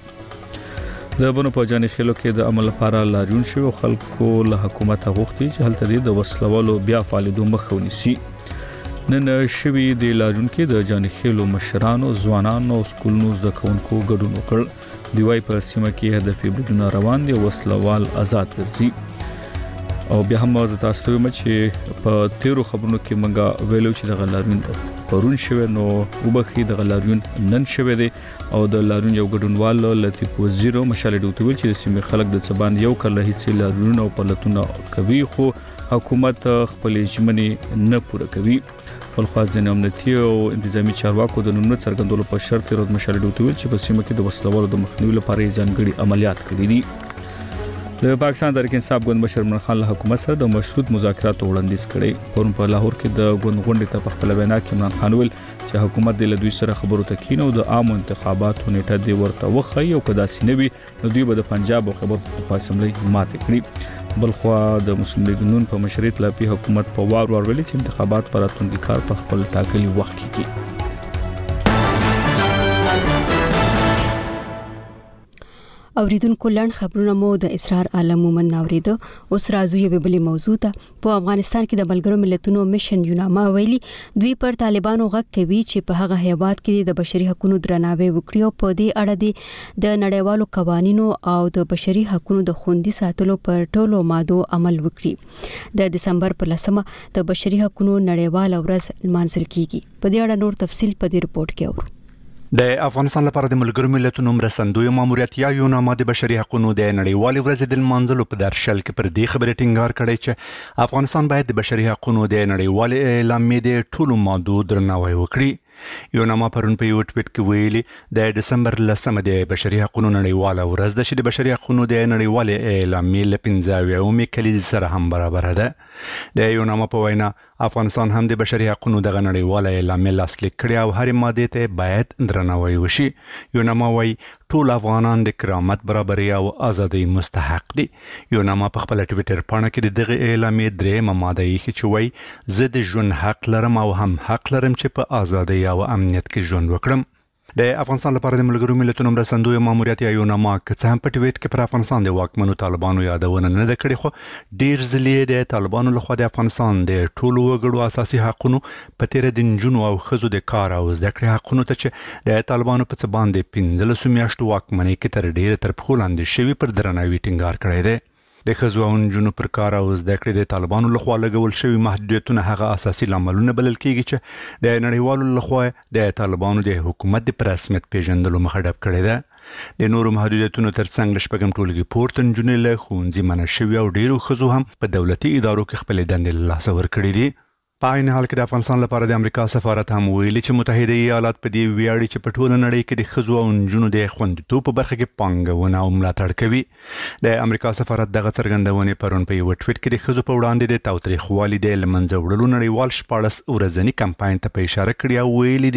د بنو په جاني خلو کې د عمل لپاره لاریون شوی خلکو له حکومت غوښتي چې هلته د وسلوالو بیا فعالیدو مخه ونیسي. نن شوی د لاریون کې د جاني خلو مشرانو ځوانانو سکولونو زده کوونکو ګډون وکړ. دی وايي په سیمه کې هدفي بریدونه روان دي، وسلوال آزاد ګرځي. او بیا هم زه تاسو ته وایم چې په تیرو خبرونو کې منګه ویلو چې د غلاریون پرون شوی نو وبخي د غلاریون نن شوی دی او د لاریون یو ګډونوال لطیف وزیر مشال ډوتویل چې د سیمې خلک د څبان یو کله هیڅ لاریون او پلتون کوي خو حکومت خپل ژمنې نه پوره کوي. خپل ځینې امنیتي او انتظامی چارواکو د نومونو څرګندولو په شرط رود مشال ډوتویل چې په سیمه کې د وسلوالو د مخنیوي لپاره ځانګړي عملیات کړي دي. د پاکستان تحریک انصاف ګوند مشر عمران خان له حکومت سره د مشروط مذاکراتو وړاندیز کړي. پرون په لاهور کې د ګوند غونډې ته په خپل وینا کې عمران خان ویل چې حکومت د دوی سره خبرو ته کینو د عام انتخاباتو نیټه دی ورته وخی او کدا سینوي نو دوی به د پنجاب او خیبر پختونخوا ماته کړي. بلخوا د مسلم لیگ نون په مشرعیت لاپی حکومت په وار ویلي چې انتخابات پر راتلونکي کال په خپل ټاکلي وخت کې کیږي. اوریدونکو لړ خبرونه مو د اسرار عالم مومن اوریدو. اوس راځو یو بل موضوع ته. په افغانستان کې د ملګرو ملتونو میشن یوناما ویلي دوی پر طالبانو غږ کوي چې په هغه هیواد کې د بشري حقوقو درناوی وکړي او په دې اړه د نړیوالو قوانینو او د بشري حقوقو د خوندي ساتلو پر ټولو مادو عمل وکړي. د دسمبر په 10 د بشري حقوقو نړیواله ورځ لمانځل کیږي. په دې اړه نور تفصیل په دې رپورت کې اورو. د افغانستان لپاره د ملګرو ملتونو مرستندوی ماموریت یا یوناما د بشري حقوقو د نړیوالې ورځې د لمانځلو په درشل کې پر دې خبرې ټینګار کړی چې افغانستان باید د بشري حقوقو د نړیوالې اعلامیې د ټولو مادو درناوی وکړي. یوناما پرون په یو ټویټ کې ویلي د دسمبر 10 د بشري حقوقو نړیواله ورځ د چې د بشري حقوقو د نړیوالې اعلامیې له 15 کلیدي سره هم برابر ده. د یوناما په وینا افغانستان هم د بشري حقوقو د نړیواله اعلامیې لاسلیک کړي او هر ماده ته باید درناوی وشي. یوناما وايي ټول افغانان د کرامت، برابرۍ او ازادۍ مستحق دي. یوناما په خپل ټویټر پاڼه کې دغه اعلامیې درېمه ماده یې چې وايي زه د ژوند حق لرم او هم حق لرم چې په ازادۍ او امنیت کې ژوند وکړم. د افغانستان لپاره د ملګرو ملتونو مرستندوی ماموریت یا یوناما که څه هم په ټویټ کې پر افغانستان د واکمنو طالبانو یادونه نه ده کړې خو ډیر ځلې د طالبانو لخوا د افغانستان د ټولو وګړو اساسي حقوقو په تیر د نجونو او ښځو د کار او زده کړې حقوقو ته چې د طالبانو په څه باندې 15 میاشتو واکمنۍ کې تر ډیره تر پښو لاندې شوي پر درناوي ټینګار کړی دی. د ښځو او نجونو پر کار او زده کړې د طالبانو لخوا لګول شوي محدودیتونه هغه اساسي لاملونه بلل کېږي چې د نړیوالو لخوا د طالبانو د حکومت د رسمیت پیژندلو مخه ډب کړې ده. د نورو محدودیتونو ترڅنګ له شپږم ټولګي پورته نجونې له ښوونځي منع شوي او ډیرو ښځو هم په دولتي ادارو کې خپلې دندې له لاسه ورکړې دي. په عین حال کې د افغانستان لپاره د امریکا سفارت هم ویلي چې متحده ایالات په دې ویاړي چې په ټوله نړۍ کې د ښځو او نجونو د خوندیتوب په برخه کې پانګونه او ملاتړ کوي. د امریکا سفارت دغه څرګندونې پرون په یو ټویټ کې د ښځو په وړاندې د تاوتریخوالي د له منځه وړلو نړیوال 14 ورځنی کمپاین ته په اشاره کړې او ویلي دي چې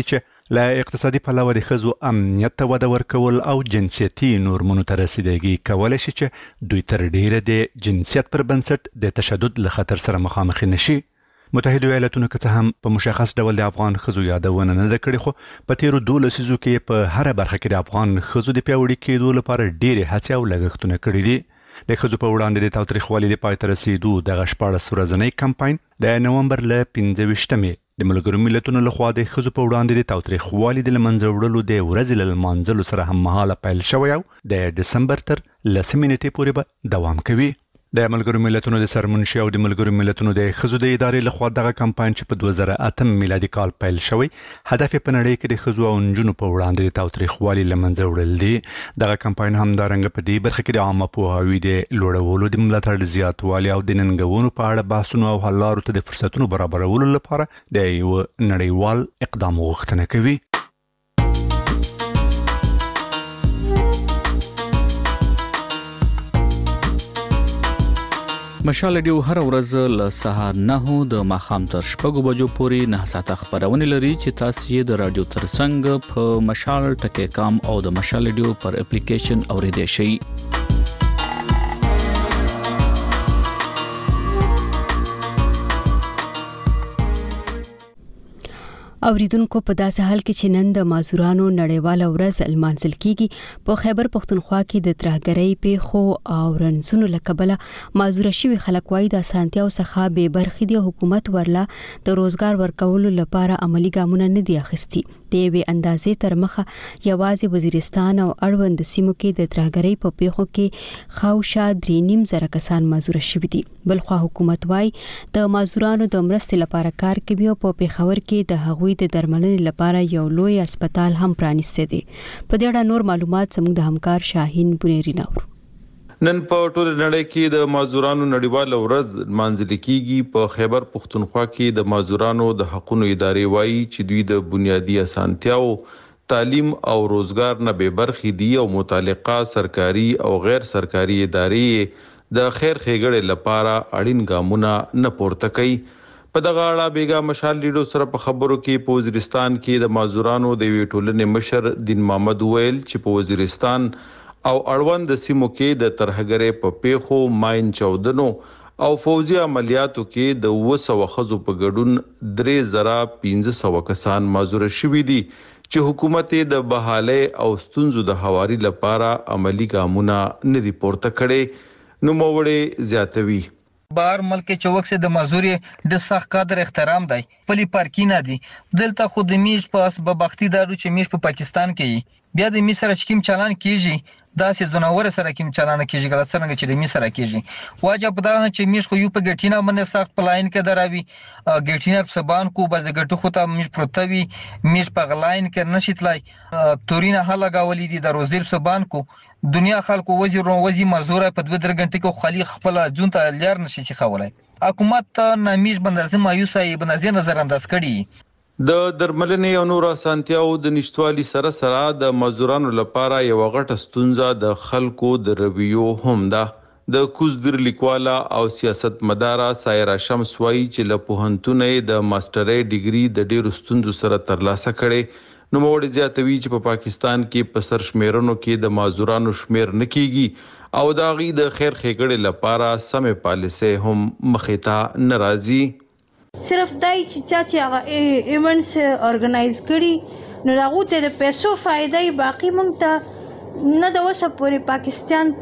له اقتصادي پلوه د ښځو امنیت ته وده ورکول او جنسیتي نورمونو ته رسیدګي کولی شي چې دوی تر ډیره د جنسیت پر بنسټ د تشدد له خطر سره مخامخ نشي. متحده ایالاتونو که څه هم په مشخص ډول د افغان ښځو یادونه نه ده کړې، خو په تیرو 12 لسیزو کې په هره برخه کې د افغان ښځو د پیاوړي کېدو لپاره ډېرې هڅې او لګښتونه کړي دي. د ښځو په وړاندې د تاوتریخوالي د پای ته رسیدو دغه 14 ورځنی کمپاین د نومبر له 15 د ملګرو ملتونو لخوا د ښځو په وړاندې د تاوتریخوالي د له منځه وړلو د ورځې له لمانځلو سره هممهاله پیل شوی او د ډسمبر تر 10 نیټې پورې به دوام کوي. د ملګرو ملتونو د سرمنشي او د ملګرو ملتونو د ښځو د ادارې لخوا دغه کمپاین چې په 2008 میلادي کال پیل شوی، هدف په نړۍ کې د ښځو او نجونو په وړاندې د تاوتریخوالي له منځه وړل دي. دغه کمپاین همدارنګه په دې برخه کې د عامه پوهاوي د لوړولو، د ملاتړ زیاتوالي او د ننګونو په اړه بحثونو او حل لارو ته د فرصتونو برابرولو لپاره د یو نړیوال اقدام غوښتنه کوي. مشال ریډیو هر ورځ له سهار 9 د ماښام تر 6 بجو پورې 9 ساعته خبرونه لري چې تاسو یې د رادیو ترڅنګ په مشال ټکی کام او د مشال ریډیو پر اپلیکیشن اوریدئ شئ. اوریدونکو په داسې حال کې چې نن د مازورانو نړیواله ورځ لمانځل کیږي، په خیبر پښتونخوا کې د ترهګرۍ پیښو او رنځونو له کبله مازوره شوي خلک وايي د اسانتیاو څخه بې برخې دي. حکومت ورله د روزګار ورکولو لپاره عملی ګامونه نه دي اخیستي. د یوې اندازې تر مخه یوازې وزیرستان او اړوند سیمو کې د ترهګرۍ په پیښو کې خاوشا 3.5 کسان مازوره شوي دي. بلخوا حکومت وايي د مازورانو د مرستې لپاره کار کوي او په پیښور کې د هغوی د درملنې لپاره یو لوی هسپتال هم پرانیسته دي. په دې اړه نور معلومات زموږ د همکار شاهین بنيري نور. نن په ټول نړۍ کې د مازورانو نړیواله ورځ لمانځل کیږي. په خیبر پښتونخوا کې د مازورانو د حقوقو ادارې وایي چې دوی د بنیادی اسانتیاو، تعلیم او روزګار نه بې برخې دي او متعلقه سرکاري او غیر سرکاري ادارې د خیر ښېګړې لپاره اړین ګامونه نه پورته کوي. په دغه اړه بیګا مشال ریډیو سره په خبرو کې په وزیرستان کې د مازورانو د وی ټولنې مشر دین محمد ویل چې په وزیرستان او اړوند سیمو کې د ترهګرۍ په پیښو، ماین چاودنو او فوجي عملیاتو کې د 200 خزو په ګډون 3500 کسان مازوره شوي دي چې حکومت د بحالي او ستونزو د هواري لپاره عملی ګامونه نه دي پورته کړي. نو موړې زیاتوي بار ملک چوک سے د مزوري د سخت قدر احترام دی. پلی پارکینه دي دلته خود میش پاس به بختی دارو چې میش په پاکستان کې بیا د میسر چکیم چالان کیږي، داسې زناور سره کیم چالان کیږي غلط څنګه چې د میسر کیږي. واجب دا چې میش خو یو په ګټینا باندې سخت پلاین کې دراوي ګټینا په سبان کو بز ګټو خو ته میش پروتوي میش په غلاین کې نشیتلای تورینا هله گاولې دي د روزل سبان کو دنیا خلکو وزي مزوره په 2 غنټې کې خالي خپل جون ته لار نشي چې خولای. حکومت نامیش بندازه مایوسای بنازي نظر انداز کړي. د درملنې او نور اسانتیاو د نشټوالي سره د مزدورانو لپاره یو غټه ستونزه د خلکو د رویو هم ده. د کوزدر لیکواله او سیاست مداره سایرا شمس وايي چې له پوهنتونې د ماسترۍ ډیګري د ډیرو ستونزو سره ترلاسه کړي. نو موړ زیاتوي چې په پاکستان کې په سر شمیرونو کې د مازورانو شمیر نه کیږي او دا غي د خیر ښېګړې لپاره سمې پالیسي هم مخې ته ناراضي. صرف دای چې هغه ایونټس اورګنایز کړي نو هغه ته د پیسو فائدې باقی مونږ ته نه د وسه پورې پاکستان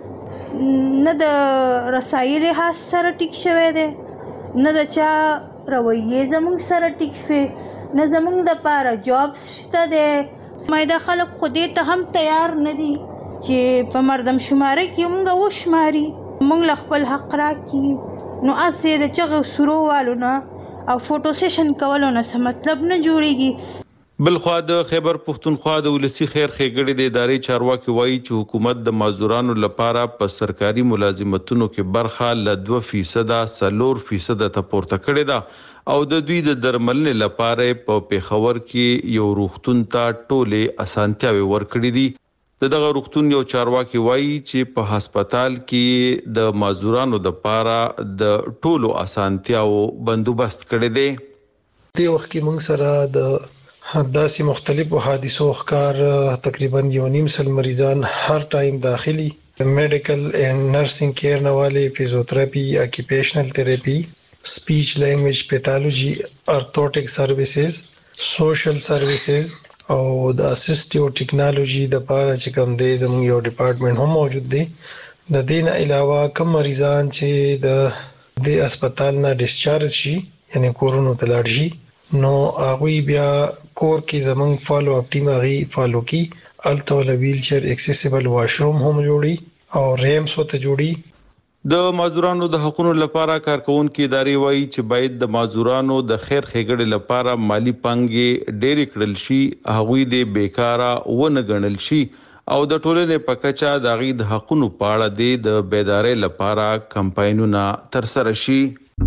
نه د رسایل له سره ټیک شوی دی نه د چا رویه زموږ سره ټیک شوی نه زموږ د پاره جابس شته دي. مایدا خلک خو دې ته هم تیار نه دي چې په مردم شماره کې موږ وشماري موږ خپل حق راکړي. نو اسې د چغه سرووالو نه او فوټو سیشن کولو نه څه مطلب نه جوړيږي. بلخوا د خیبر پښتونخوا د ولسی خیر ښېګړې د ادارې چارواکي وایي چې حکومت د مازورانو لپاره په سرکاري ملازمتونو کې برخه ل 2% 4% ته پورته کړې ده او د دوی د درملنې لپاره په پیښور کې یو روغتون ته ټولې اسانتیاوي ورکړې دي. دغه روغتون یو چارواکي وایي چې په هسپتال کې د مازورانو د لپاره د ټولو اسانتیاو بندوبست کړی دی. د وخت کې موږ سره د داسې مختلفو حادثو ښکار تقریبا 1.5 مریضان هر ټایم داخلي میډیکل اینڈ نرسنګ کیر نواله فزیوتراپي اکیپیشنل تھراپي سپیچ لینګویج پیتالوجي ارتھوټک سروسز سوشل سروسز او د اسسټیو ټیکنالوژي د پاره چې کوم دی زموږ یو ډپارټمنټ هم موجود دی. د دین علاوه کوم مریضان چې د هسپتال نه ډیسچارج شي یعنی کورونو ته لاړ شي نو هغه بیا کور کې زمونږ فالو اپ ټیم هغه فالو کی الته ول ویل چیر اکسیسیبل واشروم هم جوړي او ریمز وته جوړي. د معذورانو د حقوقو لپاره کارکونکو ادارې وایي چې باید د معذورانو د خیر ښېګړې لپاره مالی پانګې ډېرې کړل شي، هغوی د بیکاره ونه ګڼل شي او د ټولنې په کچه د غي د حقوقو په اړه د بیدارۍ لپاره کمپاینونه ترسره شي.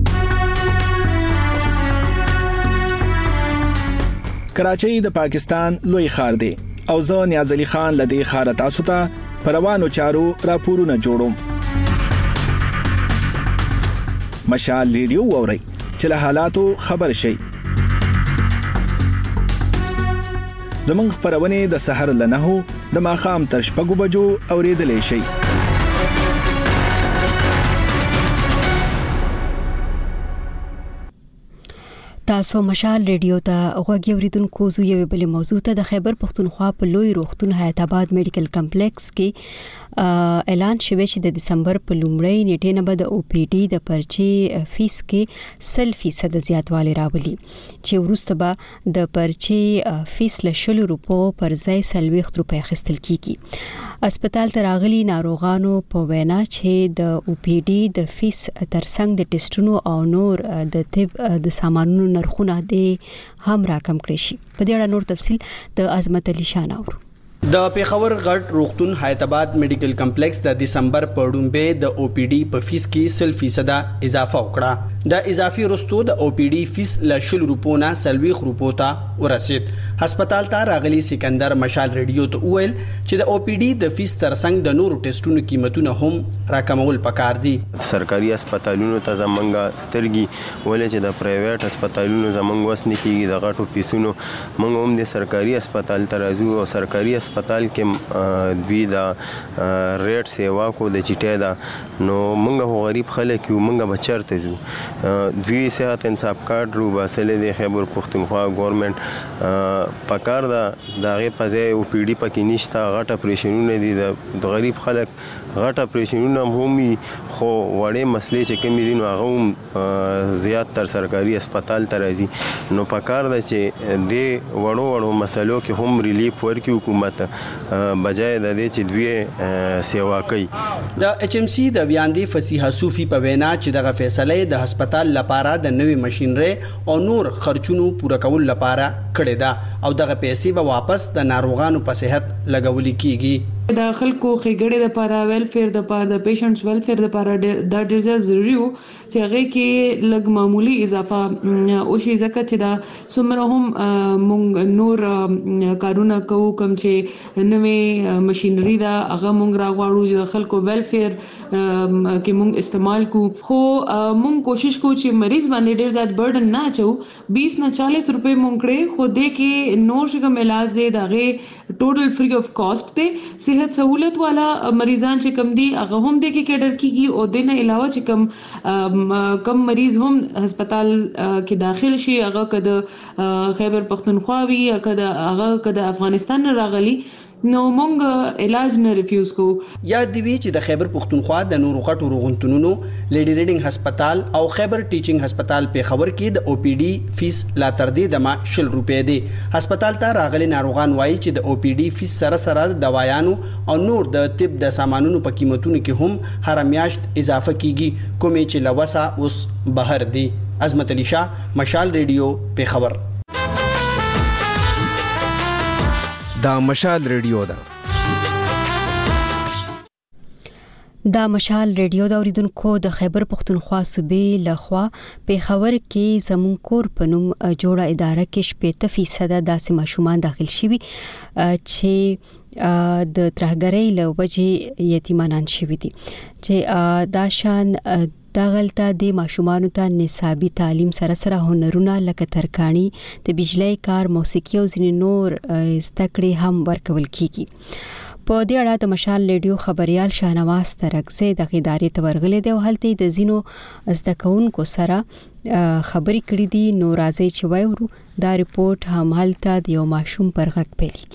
کراچۍ د پاکستان لوی ښار دی او زه نیاز علي خان لدی ښار تاسو ته پروانو چارو راپورونه جوړوم. مشال ریډیو ووري چې له حالاتو خبر شي. زمونږ خبرونه د سحر له 9 د ماخام تر 6 بجو اوریدلې شي. تاسو مشال ریډیو ته غوږی اوریدونکو زو یو بل موضوع ته د خیبر پختونخوا په لوی روغتون حیات آباد میډیکل کمپلیکس کې اعلان شوی چې د دسمبر په لومړۍ نیټې نه به د او پی ډي د پرچی فیس کې 100% زیاتوالی راولي چې وروسته به د پرچی فیس له 20 روپو پر ځای 40 روپۍ اخیستل کیږي. هسپتال ته راغلي ناروغانو په وینا چې د او پی ډي د فیس ترڅنګ د ټیسټونو او نور د طب د سامانونو نرخونه دې هم راکم کړی شي. په دې اړه نور تفصیل د عظمت علي شان اورو. د پیښور غټ روغتون حیات آباد میډیکل کمپلیکس د دسمبر په ډومبه د او پی ډي په فیس کې 100% اضافه وکړه. د اضافي رستو د او پی ډي فیس له 20 روپو نه 40 روپو ته ورسید. هسپتال ته راغلي سکندر مشال ریډیو ته ویل چې د او پی ډي د فیس ترڅنګ د نورو ټیسټونو قیمتونه هم راکمول پکار دي. سرکاري هسپتالونو ته زمونږه سترګي ولې چې د پرایویټ هسپتالونو زمونږ وس نه کیږي د غټو پیسونو مونږ هم د سرکاري هسپتال ته راځو او سرکاري هسپتال کې دوی دا ریټ سیوا کو د چټه دا نو مونږه غریب خلک یو مونږه بچرته زو دوی صحت انصاف کارت رو باسل د خیبر پختونخوا ګورنمنت پکار دا دغه پځه او پی ډي پکې نشته غټ اپریشنونه دي د غریب خلک غټ اپریشنونه هم خو وړې مسلې چې کمی دي نو هغه زیات تر سرکاري هسپتال ته راځي نو پکار دا چې د وړو مسلو کې هم ریلیف ورکړي حکومت بجای د دې چې دوی سیوا کوي. د ایچ ام سی د ویاندې فصیحه صوفي په وینا چې دغه فیصله د هسپتال لپاره د نوې ماشينري او نور خرچونو پوره کول لپاره کړې ده او دغه پیسې به واپس د ناروغانو په صحت لګول کیږي. د خلکو خېګړې د لپاره ویلفیر د لپاره د پیشنټس ویلفیر د لپاره د ډیر ضروري وو چې هغه کې لګ معمولی اضافه او شي ځکه چې دا څومره هم مونږ نور کارونه کوو کوم چې نوې ماشينري دا هغه مونږ راغواړو چې خلکو ویلفیر کې مونږ استعمال کو خو مونږ کوشش کوو چې مریض باندې ډیر زیات برډن نه اچو 20 نه 40 روپے مونږ کړې خو دې کې نور څنګه علاج دی دغه ټوټل فری اف کاست دی. صحت سہولت والا مریضان چې کم دي هغه هم د کې کډر کیږي او د نه علاوه چې کم مریض هم هسپتال کې داخل شي هغه کده خیبر پختونخوا وی کده افغانستان راغلي نو مونږ علاج نه ریفیوز کو. یاد دی چې د خیبر پختونخوا د نورو غټو روغتونونو لیډي ریډینګ هسپتال او خیبر ټیچینګ هسپتال پیښور کې د او پی ډي فیس لا تر دې د 20 روپے دی. هسپتال ته راغلي ناروغان وایي چې د او پی ډي فیس سره د دوايانو او نور د طب د سامانونو په قیمتونو کې هم هر میاشت اضافه کیږي کومې چې لوسه اوس بهر دی. عظمت علي شاه مشال ریډیو پیښور. دا مشال ریډیو ده. دا مشال ریډیو دا اوریدونکو د خیبر پختونخوا صوبې لخوا پیښور کې زمون کور په نوم جوړه اداره کې 70% داسې ماشومان داخل شوي چې د ترهګرۍ له وجې یتیمانان شوي دي چې دا شان دا غلطه د ماشومان ته نصابي تعلیم سره سره هنرونه لکه ترکاڼي د بجلی کار موسیقي او ځینې نور زده کړې هم ورکول کیږي. په دې اړه د مشال ریډیو خبريال شاهنواز ترکزی د ادارې ته ورغلي دی او هلته د زینو زده کوونکو سره خبرې کړې دي. نو راځي چې وایو دا ریپورت هم هلته د یو ماشوم پر غږ پیلېږي.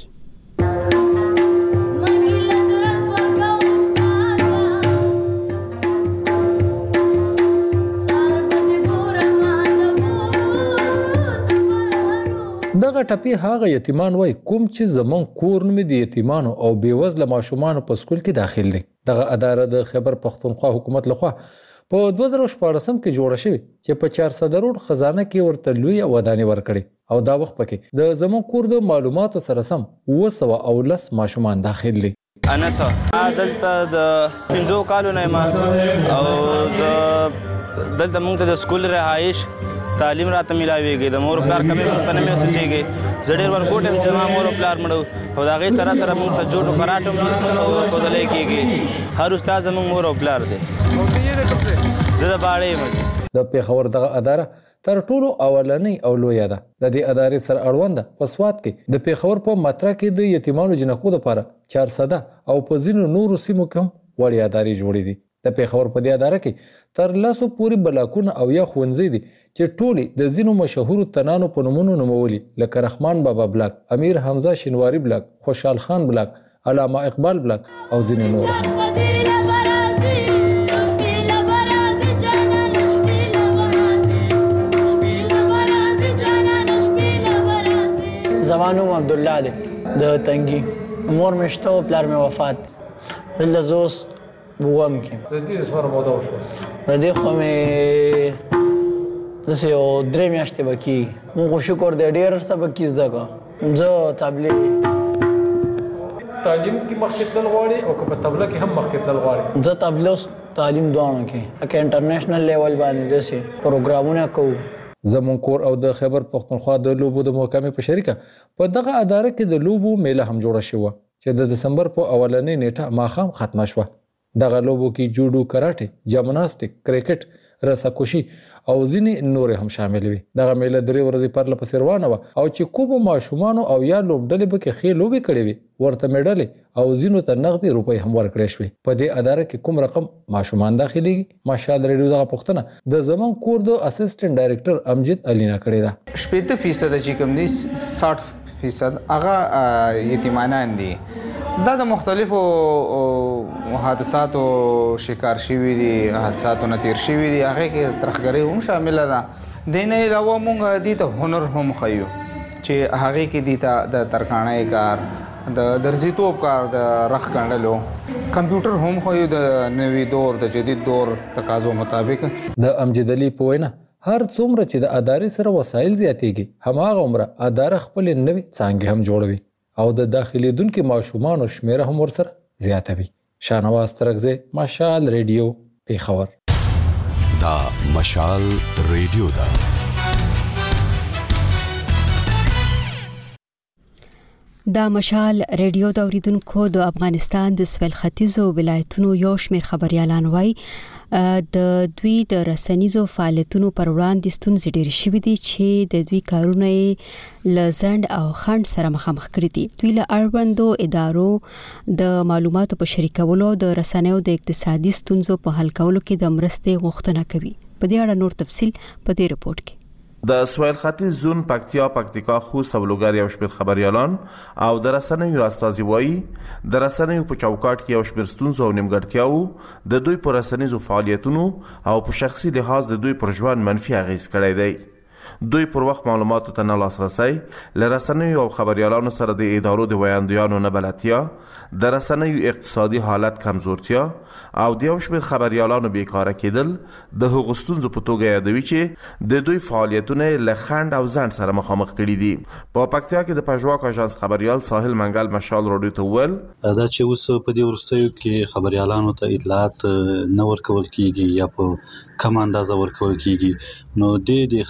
دغه ټپی هغه یتیمان وای کوم چې زمون کور نوم د یتیمانو او بیوزله ماشومان په سکول کې داخل دي. دغه اداره د خیبر پختونخوا حکومت لخوا په 2014 کې جوړه شوې چې په 400 روډ خزانه کې ورته لوی ودانې ورکړي او دا وخت پکې د زمون کور د معلوماتو سره سم 210 ماشومان داخل دي. انا دلته د 15 کالو نه ما او دلته موږ د سکول رهایش تعلیم راته ملاويږي. د مور پلار کمې په نه مې اوسېږي. زړې ورکوټم چې ما مور پلار مړو او دا غي سره سره موږ ته جوړو کراټم په دلې کېږي. هر استاد موږ مور او پلار دی. زه د باړې د پیښور دغه اداره تر ټولو اولنۍ او لویه ده. د دې ادارې سره اړوند په سواد کې د پیښور په مطرح کې د یتیمانو جنکو لپاره 400 او په ځینو نورو سیمو کې وړي ادارې جوړې دي. د پیښور په دې اداره کې تر لاسو پورې بلاکونه او یا ښوونځي دي چې ټولې د ځینو مشهورو تنانو په نومونو نومولي لکه رحمان بابا بلاک، امیر حمزه شینواری بلاک، خوشحال خان بلاک، علامه اقبال بلاک او ځینې نور. زمانوم عبدالله دی د تنګي مور مشته او پلار مې وفات بل زوس بوام کې د دې سره موده وشو د دې خو مې زه یو درې میاشتې بکی مو شکر دې ډېر سبق کې زده کا زه تبلیغ تعلیم کې مخکې تل غواړي او په تبلیغ کې هم مخکې تل غواړي. زه تبلیغ تعلیم دوانو کې اکه انټرنیشنل لیول باندې دسي پروګرامونه کوو. زمون کور او د خیبر پختونخوا د لوبو د محکمې په شریکه په دغه اداره کې د لوبو میله هم جوړه شوه چې د دسمبر په اولنۍ نیټه ماښام ختمه شوه. دغه لوبو کې جوډو، کراټه، جمناستیک، کرکټ، رساکوشي او ځینې نور هم شامل وي. دغه میله 3 ورځې پر لپس روانه و او چې کوم ماشومان او یا لوبډلې به کې خې لوبي کړې وي ورته میډلې او ځینو ته نغدي روپۍ هم ورکړې شوې. په دې اداره کې کوم رقم ماشومان داخليږي ماشال ریډیو دغه پښتنه د زمون کور د اسسټنټ ډایریکټر امجد علینا کړی دا 80% چې کوم دي 60% هغه یتیمانان دي. دا د مختلفو حادثاتو شکار شوي دي، حادثاتو نه تیر شوي دي، هغه کې ترخګري هم شامل ده. دین علاوه موږ دي ته هنر هم خيو چې هغه کې دي ته د ترکاڼۍ کار، د درزیتوب کار، د رخ کندلو، کمپیوټر هم خيو د نوي دور د جدید دور تقاضو مطابق. د امجد علي په وینا هر څومره چې د ادارې سره وسایل زیاتېږي هماغه عمره اداره خپل نوې څانګې هم جوړوي او د داخلي دونکو ماشومان او شمیره هم ورسره زیاتوي. شاهنواز ترکزی، مشال ریډیو، پیښور. دا مشال ریډیو دا مشال ریډیو د اوریدونکو د افغانستان د سویل ختیځو ولایتونو یو شمېر خبريالان وایي د دوی د رسنیزو فعالیتونو پر وړاندې ستونزې ډېرې شوې دي چې د دوی کارونه له ځنډ او خنډ سره مخامخ کړي دي. دوی له اړوندو ادارو د معلوماتو په شریکولو د رسنیو د اقتصادي ستونزو په حل کولو کې د مرستې غوښتنه کوي. په دې اړه نور تفصیل په دې رپورت کې. د سویل ختیځ زون پکتیکا خوست او لوګر یو شمېر خبريالان او د رسنیو استازي وایي د رسنیو په چوکاټ کې یو شمېر ستونزو او نیمګړتیاوو د دوی په رسنیزو فعالیتونو او په شخصي لحاظ د دوی پر ژوند منفي اغیز کړی دی. دوی پر وخت معلوماتو ته نه لاسرسي، له رسنیو او خبريالانو سره د ادارو د ویاندویانو نه بلدتیا، د رسنیو اقتصادي حالت کمزورتیا او د یو شمېر خبريالانو بیکاره کېدل د هغو ستونزو په توګه یادوي چې د دوی فعالیتونه له خنډ او ځنډ سره مخامخ کړي دي. په پکتیا کې د پژواک اژانس خبريال ساحل منګل مشال راډیو ته وویل دا چې اوس په دې ورستیو کې خبريالانو ته اطلاعات نه ورکول کیږي یا په کم اندازه ورکول کیږي، نو د خبريالانو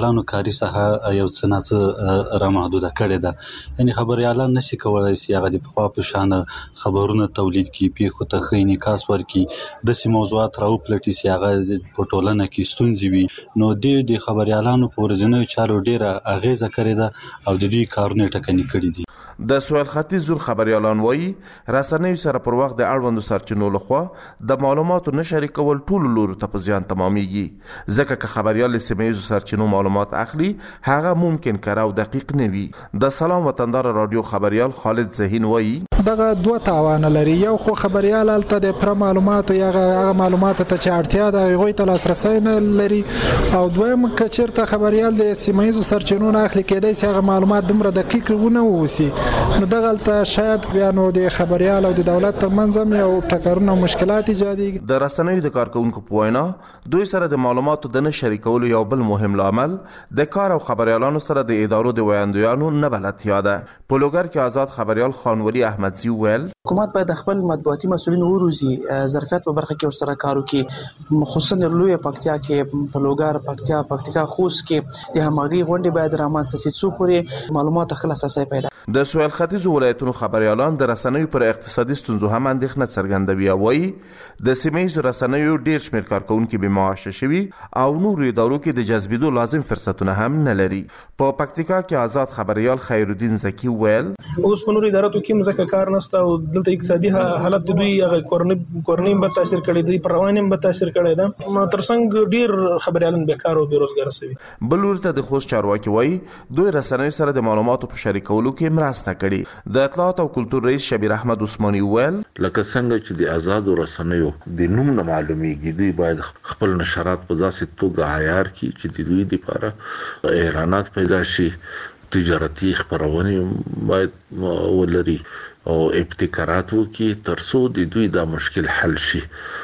خبريالانو کاري ساحه یو څه نه را محدوده کړې ده. یعنی خبريالان نشي کولای چې هغه د پخوا په شان خبرونه تولید کړي، پیښو ته ښه انعکاس ورکړي، داسې موضوعات راوپلټي چې هغه په ټولنه کې ستونزې وي. نو د خبريالانو په ورځنیو چارو ډېره اغیزه کړې ده او د دوی کارونه ټکني کړي دي. د سویل ختیځ زون خبريالان وایي رسنیو سره پر وخت د اړوندو سرچینو لخوا د معلوماتو نه شریکول ټولو لورو ته په زیان تمامیږي، ځکه که خبريال له سیمه‌ییزو سرچینو معلومات اخلي هغه ممکن کره او دقیق نه وي. د سلام وطندار رادیو خبريال خالد زهین وایي دغه دوه تاوان لري. یو خو خبريال هلته د پر معلوماتو یا هغه معلوماتو ته چې اړتیا ده هغوی ته لاسرسی نه لري، او دویم که چېرته خبريال د سیمه‌ییزو سرچینو نه اخلي کېدای شي هغه معلومات دومره دقیق ونه اوسي. نو دغلته شاید بیا نو د خبريال او د دولت ترمنځ هم یو ټکرونه او مشکلات ایجادېږي. د رسنیو د کارکونکو په وینا دوی سره د معلوماتو د نه شریکولو یو بل مهم لامل د کار او خبريالانو سره د ادارو د ویاندویانو نه بلدتیا ده. په لوګر کې آزاد خبريال خانولي احمدزي ویل حکومت باید خپل مطبوعاتي مسؤلین وروزي، ظرفیت په برخه کې ورسره کار وکړي، خصوصا د لوی پکتیا کې په لوګر پکتیا خوست کې د همغږي غونډې باید رامنځته شي څو پورې معلومات خلاص اساس پیدا. د سویل ختیځو ولایتونو خبريالان د رسنیو پر اقتصادي ستونزو هم اندېښنه څرګندوي او وایي د سیمه‌ییزو رسنیو ډېر شمېر کارکونکي بې معاشه شوي او نورو ادارو کې د جذبېدو لازم فرصتونه هم نه لري. په پکتیکا کې آزاد خبريال خیرالدین زکی ویل اوس په نورو ادارو کې مزه کار نشته او دلته اقتصادي حالت د دوی کورنۍ به تاثیر کړی دی، پر رواني به تاثیر کړی ده. ترڅنګ ډېر خبريالان بیکار او بیروزګار شوي. بل ورته د خوست چارواکي وایي دوی رسنیو سره د معلوماتو په شریکولو کې مرسته کړي. د اطلاعات او کلتور رئیس شبیر احمد عثماني ویل لکه څنګه چې د آزادو رسنیو د نوم نه معلومیږي دوی باید خپل نشرات په داسې توګه عیار کړي چې د دوی لپاره اعلانات پیدا شي، تجارتي خبرونه باید ولري او ابتکارات وکړي ترڅو د دوی دا مشکل حل شي.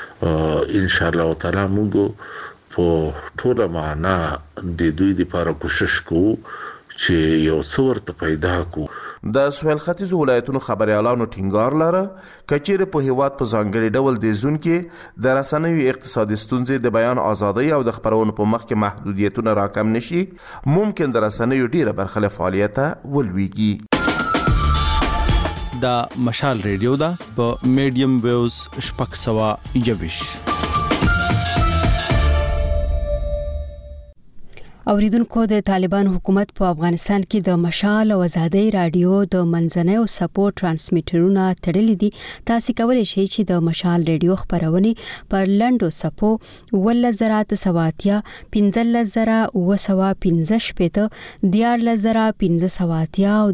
ان شاء الله تعالی موږ په ټوله معنا د دوی لپاره کوشش کوو چې یو څه ورته پیدا کو. د سویل ختیځو ولایتونو خبريالانو ټینګار لره کچېرې په هیواد په ځانګړي ډول د زون کې د رسنیو اقتصادي ستونزې د بیان ازادۍ او د خبرونو په مخ کې محدودیتونه راکم نشي، ممکن د رسنیو ډیره برخه له فعالیته ولويږي. دا مشال ریډیو دا په میډیم ویوز شپږ سوه یویش. اوریدونکو د طالبان حکومت په افغانستان کې د مشال او ازادۍ رادیو د منځنۍ او سپورټ ترانسمیټرونه تړلي دي. تاسو کولی شئ چې د مشال رادیو خبرونه پر لنډو سپو 11980 15015 14580 او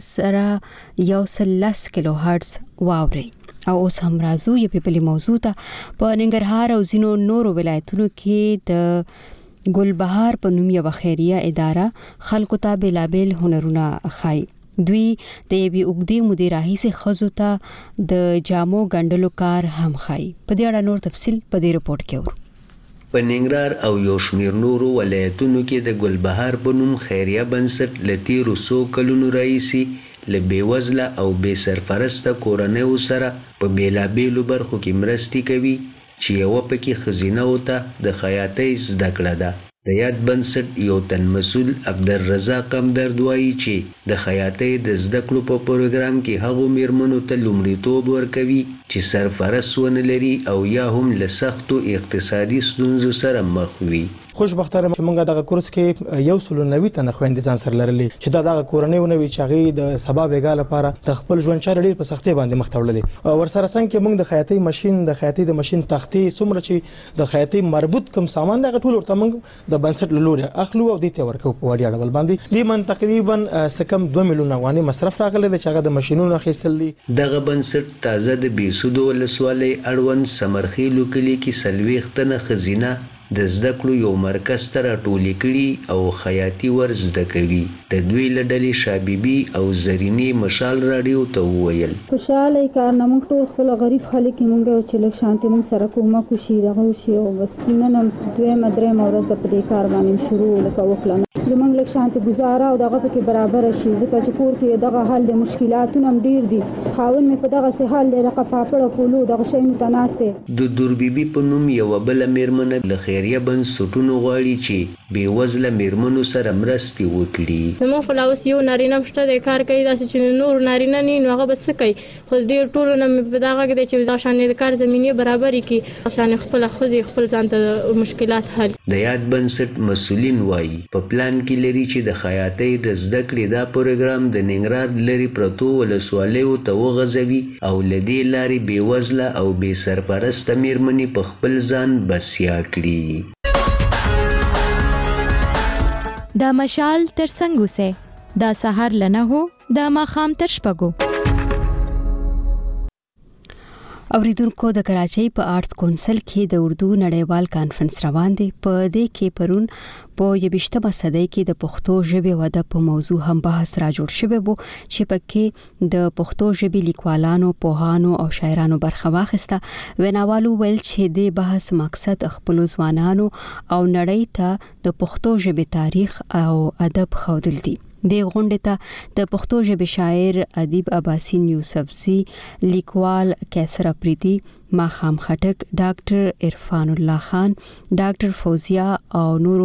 12110 کیلو هرتز واوري. او اوس هم راځو یو په بل موضوع ته. په ننګرهار او ځینو نورو ولایتونو کې د ګلبهار په نوم یو خیریه اداره خلکو ته بلابل هنرونه خای. دوی د یوې اوږدې مودې راهیسې ښځو ته د جامو ګنډلو کار هم خای. په دې اړه نور تفصیل په دې رپورټ کې ورو. په ننګرهار او یو شمېر نورو ولایتونو کې د ګلبهار په نوم خیریه بنسټ له تېرو څو کلونو راهیسې له بېوزله او بې سرپرسته کورنیو سره په بېلابېلو برخو کې مرستې کوي چې یوه پکې ښځینهو ته د خیاطۍ زده کړه ده. د یاد بنسټ یو تن مسؤل عبدالرزاق همدرد وایي چې د خیاطۍ د زده کړو په پروګرام کې هغو میرمنو ته لومړیتوب ورکوي چې سرپرست ونه لري او یا هم له سختو اقتصادي ستونزو سره مخ وي. خوشبختانه موږ دغه کورس کې 190 تنه خويندې ځان سره لرلې چې دا دغه کورنۍ ونوي چې هغه د سبا بیګا لپاره د خپل ژوند چارې ډېر په سختۍ باندې مخ ته وړلې. ورسره څنګه موږ د خیاطۍ د ماشين تختې څومره چې د خیاطۍ مربوط کوم سامان دغه ټول ورته موږ د بنسټ لوري اخلو او د ته ورکو په وړیا ډول باندې دی من تقریبا سکم 2 میلیون افغاني مصرف راغلی د چاغه د ماشينونو اخیستل دي. دغه بنسټ تازه د بیسودو ولسوالۍ اړوند سمرخیلو کلی کې 40 تنه خزینه د زده کړو یو مرکز ته راټولې کړي او خیاطي ور زده کوي. د دوی له ډلې شابيبي او زرینې مشال راډیو ته وویل خوشاله کارنامه ټول خپل غریب خلک موږ چې لږ شانتي موږ سره کومه کوشي دغه شی او بس نن دوی مدرې مورز د پدې کار باندې شروع لکه وکړه. زمونږ لږ شانتي گزاره او دغه پکې برابر شي ځکه چې کور کې دغه حال د مشکلاتونه هم ډیر دي خاون مې په دغه سه حال دغه پاپړه کولو دغه شی متناسته د دوربيبي په نوم یو بل میرمنه له خیریه بنسټونو غواړي چې بې وزله میرمنو سره مرستې وکړي. زموږ فلاوس یو نارینه مشته د کار کوي داسې چې نور نارینه نه نو هغه بس کوي خو دې ټولو نه په دغه کې چې دا شان د کار زمينه برابرې کی شان خپل خوځي خپل ځان ته مشکلات حل. د یاد بنسټ مسولین وایي په پلان کې لري چې د خیاطۍ د زده کړې دا پروګرام د ننګرهار لري پرتو ولسوالیو ته وغځوي او لدې لارې بې وزله او بې سرپرسته میرمنې په خپل ځان بسیا کړي. دا مشال تر څنګه سه دا سحر لنه هو دا ماخام تر شپګو. اوریدونکو د کراچۍ په آرټس کونسل کې د اردو نړیوال کانفرنس روان دی. په دې کې پرون په 21مه صدۍ کې د پښتو ژبې او ادب په موضوع هم بحث را جوړ شوی وو چې پکې د پښتو ژبې لیکوالانو، پوهانو او شاعرانو برخه واخیسته. ویناوالو ویل چې د بحث مقصد خپل ځوانانو او نړۍ ته د پښتو ژبې تاریخ او ادب ښودل دي. د غونډې ته د پښتو ژبې شاعر ادیب اباسین یوسفزي، لیکوال کیسر اپریدي، ماخام خټک، ډاکټر عرفان الله خان، ډاکټر فوزیا او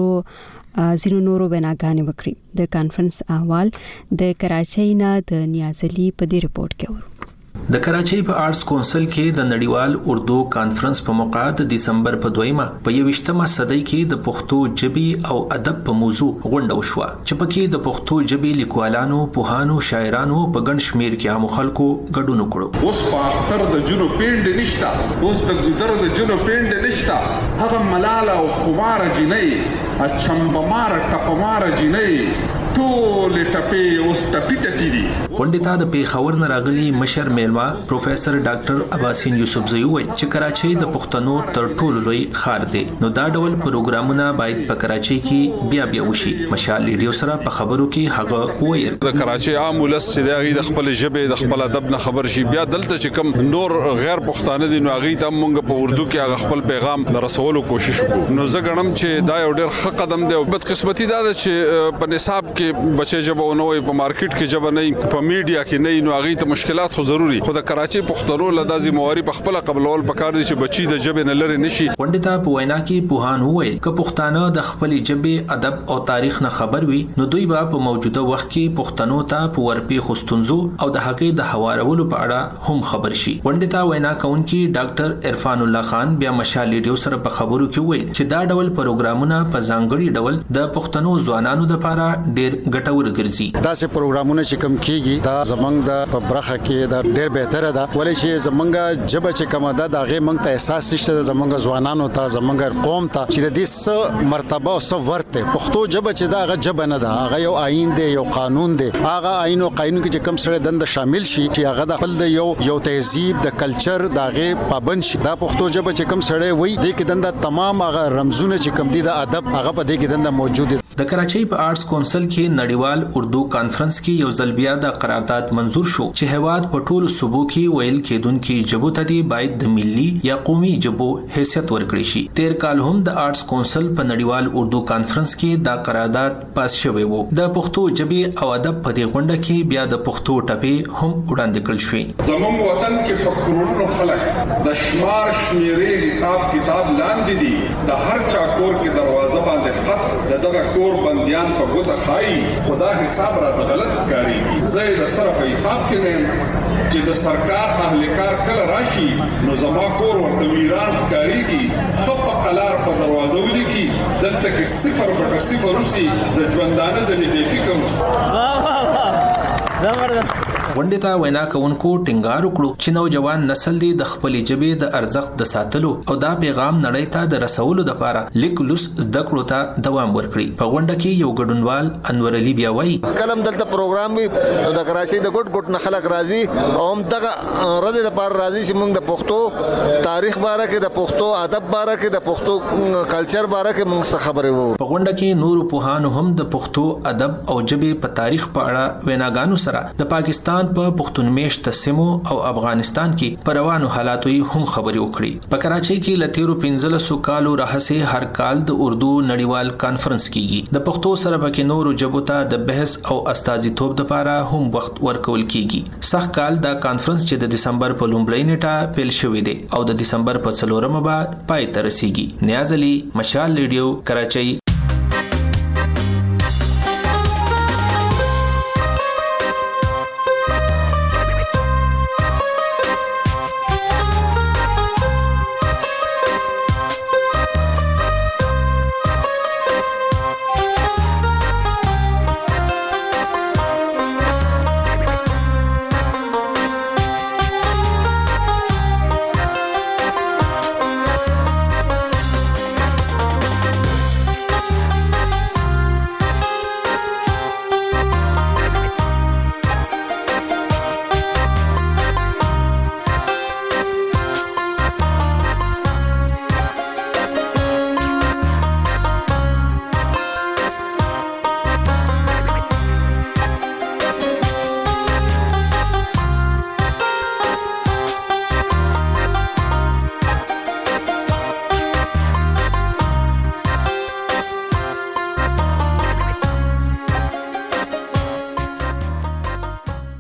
زینو نورو ویناګانې وکړي. د کانفرنس احوال د کراچۍ نه د نیازلي په دې رپورت کې ورو. د کراچۍ په آرټس کونسل کې د نړیوال اردو کانفرنس په موقع د دسمبر په 2مه په 21مه صدۍ کې د پښتو ژبې او ادب په موضوع غونډه وشوه چې پکې د پښتو ژبې لیکوالانو، پوهانو، شاعرانو په ګڼ شمیر کې عام خلکو ګډون وکړو. اوس په اختر د جنو پیند نشتا، اوس د ګذر د جنو پیند نشتا، هغه ملاله او خمار جنې اچمبمار ټپمار جنې ټول ټپې اوس ټپې ټپې دي. غونډې ته د پیښور نه راغلي مشر میلمه پروفیسور ډاکټر اباسین یوسفزي وایي چې کراچۍ د پښتنو تر ټولو لوی ښار دی، نو دا ډول پروګرامونه باید په کراچۍ کې بیا وشي. مشال ریډیو سره په خبرو کې هغه وویل د کراچۍ عام ولس چې د خپل ژبې د خپل ادب نه خبر شي، بیا دلته چې کوم نور غیر پښتانه دي نو هغه ته موږ په اردو کې هغه خپل پیغام رسولو کوشش وکړو. نو زه ګڼم چې دا یو ډېر ښه قدم دی. بد قسمتي دا ده چې په نصاب کې بچي ژبه نه وي، په مارکیټ کې ژبه نه، په میډیا کې نه، نو هغه ته مشکلات خو ضروري. خو د کراچۍ پښتنو لدازي مواري په خپل قبلول پکار دي چې بچي د ژبې نه لري نشي. غونډې ته په وینا کې پوهان وویل ک پښتانه د خپل ژبې، ادب او تاریخ نه خبر وي نو دوی به په موجوده وخت کې پښتنو ته په ورپی خستونزو او د حقې د حوارولو په اړه هم خبر شي. غونډې ته وینا کوونکی ډاکټر عرفان الله خان بیا مشال ریډیو سره په خبرو کې ویل چې دا ډول پروګرامونه په ځانګړي ډول د پښتنو ځوانانو لپاره ډېر ګټور ګرځي. دا سه پروګرامونه چې کوم کیږي دا زمنګ د په برخه کې دا ډېر بهتره ده، ولې چې زمنګ جبه چې کومه ده دا غي مونږ ته احساس شته زمنګ ځوانانو ته، زمنګ قوم ته چې د دې مرتبه او څه ورته پښتو جبه چې دا هغه جبه نه ده، هغه یو آئین دی، یو قانون دی. هغه آئین او قانون کې چې کوم سره دند شامل شي چې هغه د خپل یو تهذیب د کلچر دا غي پابند شي. دا پښتو جبه چې کوم سره وي د کې دند تمام هغه رمزونه چې کوم دي د ادب هغه په دې کې دند موجود دي. د کراچۍ په آرټس کونسل کې نړیوال اردو کانفرنس کې یو ځل بیا د قرارداد منزور شو چې هیواد په ټولو صوبو کې ویل کېدونکو ژبو ته دی باید د ملي یا قومي ژبو حیثیت ورکړي شي. تیر کال هم د آرټس کونسل په نړیوال اردو کانفرنس کې دا قرارداد پاس شوی وو. د پښتو ژبې او ادب په دې غونډه کې بیا د پښتو ټپې هم وړاندې کړل شوې. زموږ وطن کې په کروڑونو خلک د شمار شمیرې حساب کتاب لاندې دي، د هر چا کور کې دروازه باندې خط د دغه کور بنديان په ګوته خای. خدا حساب را غلط ښکاریږي. زه د سره په حساب کې نه چې د سرکار اهلکار کله راشي نو زما کور ورته ویران ښکاریږي. خپ قلار په دروازه ولیکي دلته کې 0.0 روسي د ژوندانه ځنې بے فکر اوسه. زبردست. غونډې ته وینا کوونکو ټینګار وکړو چې نوجوان نسل دی د خپل ژبې د ارزښت د ساتلو او دا پیغام نړۍ ته د رسولو لپاره لیک لوس زده کړو ته دوام ورکړي. په غونډه کې یو ګډونوال انور علي بیا وایي کلم دلته پروګرام وي د کراچۍ د ګډ نه خلک راځي او هم دغه رد لپاره راځي چې موږ د پښتو تاریخ باره کې، د پښتو ادب باره کې، د پښتو کلچر باره کې موږ څه خبرې وو. په غونډه کې نور پوهانو هم د پښتو ادب او ژبې په تاریخ په اړه ویناګانو سره د پاکستان پاکستان په پښتون میشت سیمو او افغانستان کې پر روانو حالاتو هم خبري وکړي. په کراچۍ کې لتیرو 15 کالو راهسه هر کال د اردو نړیوال کانفرنس کیږي. د پښتو سره پکې نورو ژبو ته د بحث او استازیتوب لپاره هم وخت ورکول کیږي. سخت کال دا کانفرنس چې د دسمبر په لومړۍ نیټه پیل شوې ده او د دسمبر په 4مه به پای ته رسیږي. نیاز علي، مشال ریډیو، کراچۍ.